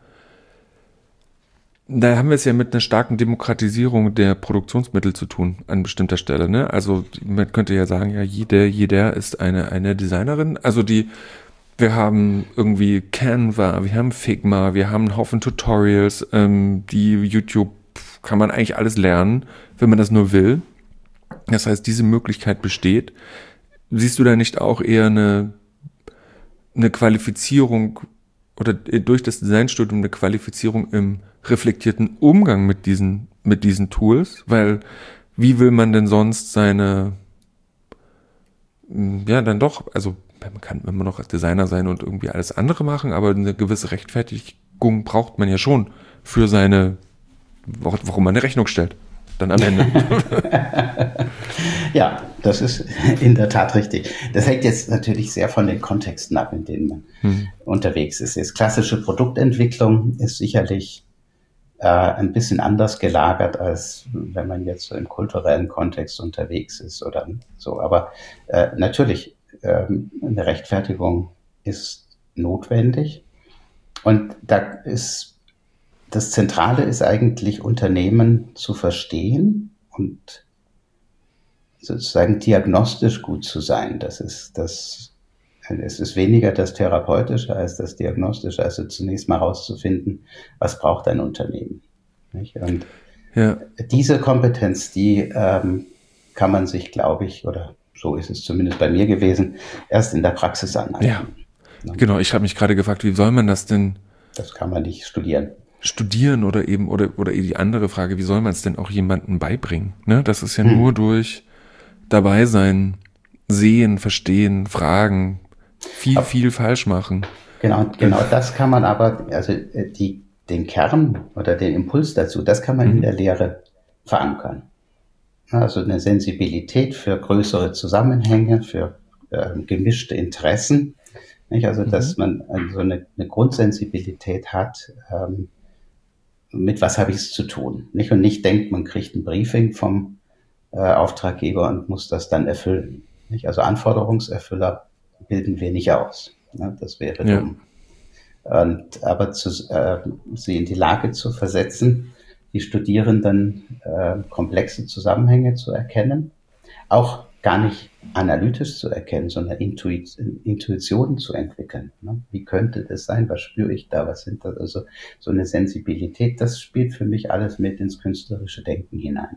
S1: da haben wir es ja mit einer starken Demokratisierung der Produktionsmittel zu tun an bestimmter Stelle, ne? Also man könnte ja sagen, ja, jeder ist eine Designerin. Also wir haben irgendwie Canva, wir haben Figma, wir haben einen Haufen Tutorials, die YouTube kann man eigentlich alles lernen, wenn man das nur will. Das heißt, diese Möglichkeit besteht. Siehst du da nicht auch eher eine Qualifizierung oder durch das Designstudium eine Qualifizierung im reflektierten Umgang mit diesen Tools? Weil wie will man denn sonst dann doch, also man kann immer noch als Designer sein und irgendwie alles andere machen, aber eine gewisse Rechtfertigung braucht man ja schon für warum man eine Rechnung stellt. Dann am Ende.
S2: Ja, das ist in der Tat richtig. Das hängt jetzt natürlich sehr von den Kontexten ab, in denen man unterwegs ist. Jetzt klassische Produktentwicklung ist sicherlich ein bisschen anders gelagert, als wenn man jetzt so im kulturellen Kontext unterwegs ist oder so. Aber natürlich, eine Rechtfertigung ist notwendig. Und das Zentrale ist eigentlich, Unternehmen zu verstehen und sozusagen diagnostisch gut zu sein. Es ist weniger das Therapeutische als das Diagnostische, also zunächst mal rauszufinden, was braucht ein Unternehmen. Nicht? Und diese Kompetenz, die kann man sich, glaube ich, oder so ist es zumindest bei mir gewesen, erst in der Praxis aneignen.
S1: Ja, genau. Ich habe mich gerade gefragt, wie soll man das denn?
S2: Das kann man nicht studieren.
S1: Studieren oder die andere Frage, wie soll man es denn auch jemandem beibringen? Ne? Das ist ja nur durch dabei sein, sehen, verstehen, fragen, viel falsch machen.
S2: Genau, das kann man aber, also den Kern oder den Impuls dazu, das kann man in der Lehre verankern. Also eine Sensibilität für größere Zusammenhänge, für gemischte Interessen. Nicht? Also, dass man so eine Grundsensibilität hat, mit was habe ich es zu tun. Nicht? Und nicht denkt, man kriegt ein Briefing vom Auftraggeber und muss das dann erfüllen. Nicht? Also Anforderungserfüller bilden wir nicht aus. Ne? Das wäre dumm. Aber sie in die Lage zu versetzen, die Studierenden komplexe Zusammenhänge zu erkennen, auch gar nicht analytisch zu erkennen, sondern Intuitionen zu entwickeln. Ne? Wie könnte das sein? Was spüre ich da? Was sind das? Also so eine Sensibilität, das spielt für mich alles mit ins künstlerische Denken hinein.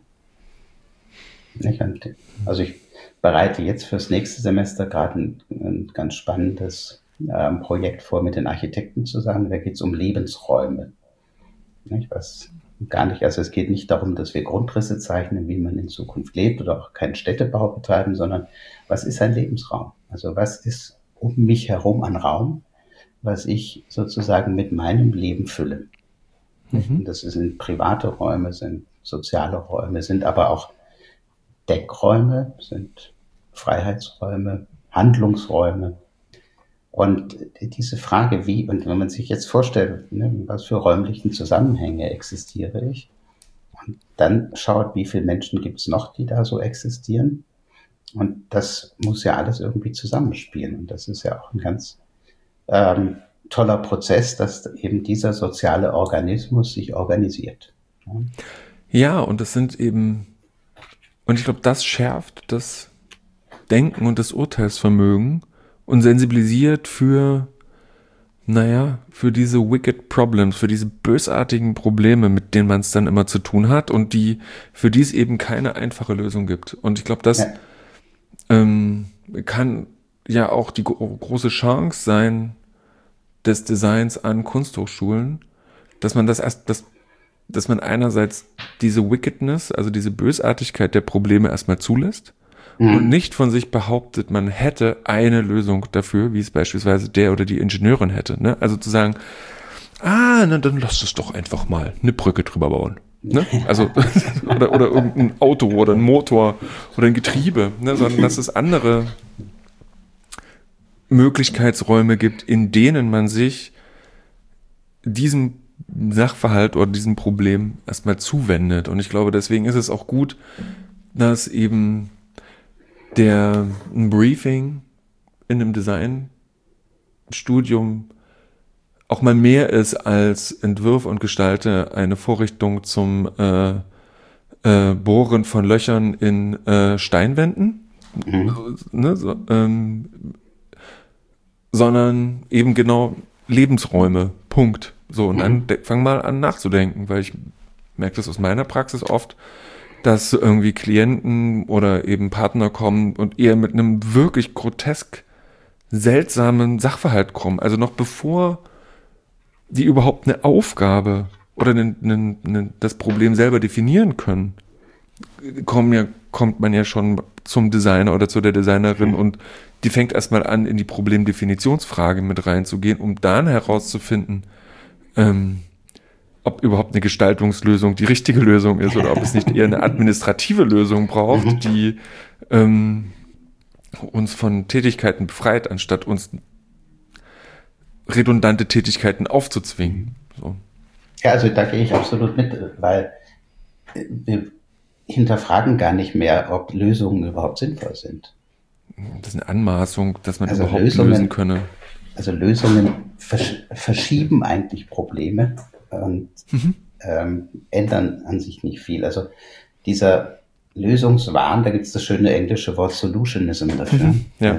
S2: Also ich bereite jetzt fürs nächste Semester gerade ein ganz spannendes Projekt vor mit den Architekten zusammen. Da geht es um Lebensräume. Nicht? Was gar nicht, also es geht nicht darum, dass wir Grundrisse zeichnen, wie man in Zukunft lebt oder auch keinen Städtebau betreiben, sondern was ist ein Lebensraum? Also was ist um mich herum an Raum, was ich sozusagen mit meinem Leben fülle? Und das sind private Räume, sind soziale Räume, sind aber auch Deckräume, sind Freiheitsräume, Handlungsräume. Und diese Frage, wie, und wenn man sich jetzt vorstellt, ne, was für räumlichen Zusammenhänge existiere ich, und dann schaut, wie viele Menschen gibt es noch, die da so existieren. Und das muss ja alles irgendwie zusammenspielen. Und das ist ja auch ein ganz toller Prozess, dass eben dieser soziale Organismus sich organisiert.
S1: Ja, und das sind eben, und ich glaube, das schärft das Denken und das Urteilsvermögen und sensibilisiert für diese wicked problems, für diese bösartigen Probleme, mit denen man es dann immer zu tun hat und für die es eben keine einfache Lösung gibt. Und ich glaube, das kann ja auch die große Chance sein des Designs an Kunsthochschulen, dass man dass man einerseits diese Wickedness, also diese Bösartigkeit der Probleme erstmal zulässt und nicht von sich behauptet, man hätte eine Lösung dafür, wie es beispielsweise der oder die Ingenieurin hätte. Ne? Also zu sagen, dann lass es doch einfach mal eine Brücke drüber bauen. Ne? Also oder irgendein Auto oder ein Motor oder ein Getriebe, ne? Sondern dass es andere Möglichkeitsräume gibt, in denen man sich diesem Sachverhalt oder diesem Problem erstmal zuwendet. Und ich glaube, deswegen ist es auch gut, dass eben ein Briefing in einem Designstudium auch mal mehr ist als Entwürfe und Gestalte eine Vorrichtung zum Bohren von Löchern in Steinwänden, sondern eben genau Lebensräume, Punkt. So, und dann fang mal an nachzudenken, weil ich merke das aus meiner Praxis oft, dass irgendwie Klienten oder eben Partner kommen und eher mit einem wirklich grotesk seltsamen Sachverhalt kommen. Also noch bevor die überhaupt eine Aufgabe oder das Problem selber definieren können, kommt man ja schon zum Designer oder zu der Designerin und die fängt erstmal an, in die Problemdefinitionsfrage mit reinzugehen, um dann herauszufinden, ob überhaupt eine Gestaltungslösung die richtige Lösung ist oder ob es nicht eher eine administrative Lösung braucht, die uns von Tätigkeiten befreit, anstatt uns redundante Tätigkeiten aufzuzwingen. So.
S2: Ja, also da gehe ich absolut mit, weil wir hinterfragen gar nicht mehr, ob Lösungen überhaupt sinnvoll sind.
S1: Das ist eine Anmaßung, dass man überhaupt lösen könne.
S2: Also Lösungen verschieben eigentlich Probleme und ändern an sich nicht viel. Also dieser Lösungswahn, da gibt es das schöne englische Wort Solutionism dafür.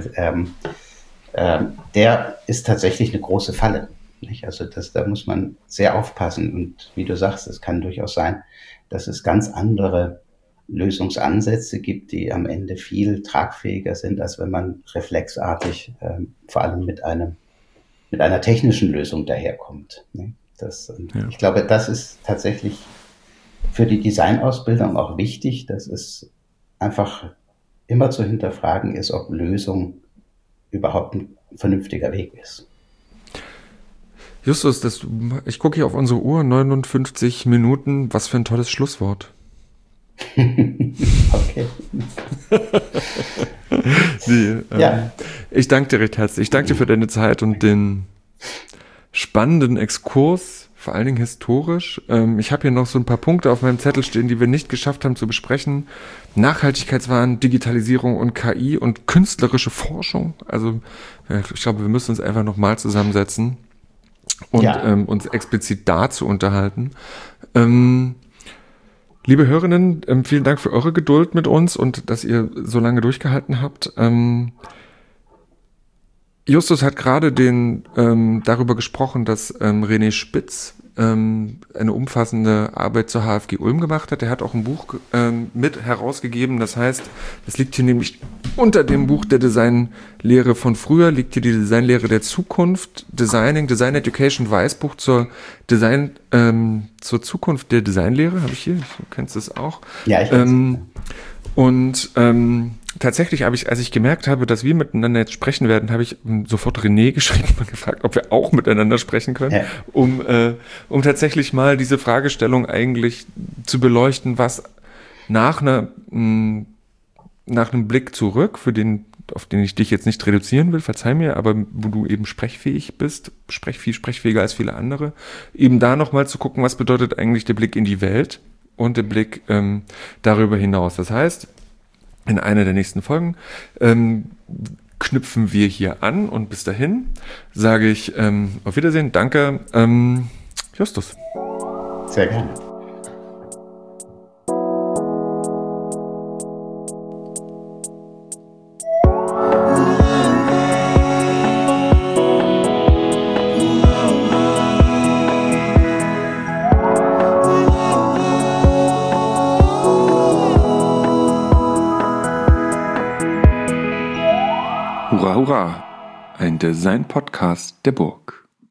S2: Der ist tatsächlich eine große Falle. Nicht? Also da muss man sehr aufpassen. Und wie du sagst, es kann durchaus sein, dass es ganz andere Lösungsansätze gibt, die am Ende viel tragfähiger sind, als wenn man reflexartig vor allem mit einer technischen Lösung daherkommt. Ne? Ich glaube, das ist tatsächlich für die Designausbildung auch wichtig, dass es einfach immer zu hinterfragen ist, ob Lösung überhaupt ein vernünftiger Weg ist.
S1: Justus, ich gucke hier auf unsere Uhr, 59 Minuten. Was für ein tolles Schlusswort.
S2: Okay.
S1: Ich danke dir recht herzlich. Ich danke dir für deine Zeit und den spannenden Exkurs, vor allen Dingen historisch. Ich habe hier noch so ein paar Punkte auf meinem Zettel stehen, die wir nicht geschafft haben zu besprechen. Nachhaltigkeitswahn, Digitalisierung und KI und künstlerische Forschung. Also ich glaube, wir müssen uns einfach nochmal zusammensetzen und uns explizit dazu unterhalten. Liebe Hörerinnen, vielen Dank für eure Geduld mit uns und dass ihr so lange durchgehalten habt. Justus hat gerade darüber gesprochen, dass René Spitz eine umfassende Arbeit zur HFG Ulm gemacht hat. Er hat auch ein Buch mit herausgegeben. Das heißt, es liegt hier nämlich unter dem Buch der Designlehre von früher, liegt hier die Designlehre der Zukunft, Design Education, Weißbuch zur Zukunft der Designlehre. Habe ich hier, du kennst es auch.
S2: Ja, ich kenne es.
S1: Tatsächlich habe ich, als ich gemerkt habe, dass wir miteinander jetzt sprechen werden, habe ich sofort René geschrieben und gefragt, ob wir auch miteinander sprechen können, um tatsächlich mal diese Fragestellung eigentlich zu beleuchten, was nach einem Blick zurück, auf den ich dich jetzt nicht reduzieren will, verzeih mir, aber wo du eben sprechfähig bist, sprechfähiger als viele andere, eben da nochmal zu gucken, was bedeutet eigentlich der Blick in die Welt und der Blick darüber hinaus. Das heißt, in einer der nächsten Folgen knüpfen wir hier an und bis dahin sage ich auf Wiedersehen, danke, Justus.
S2: Sehr gerne.
S1: Hurra, hurra! Ein Design-Podcast der Burg.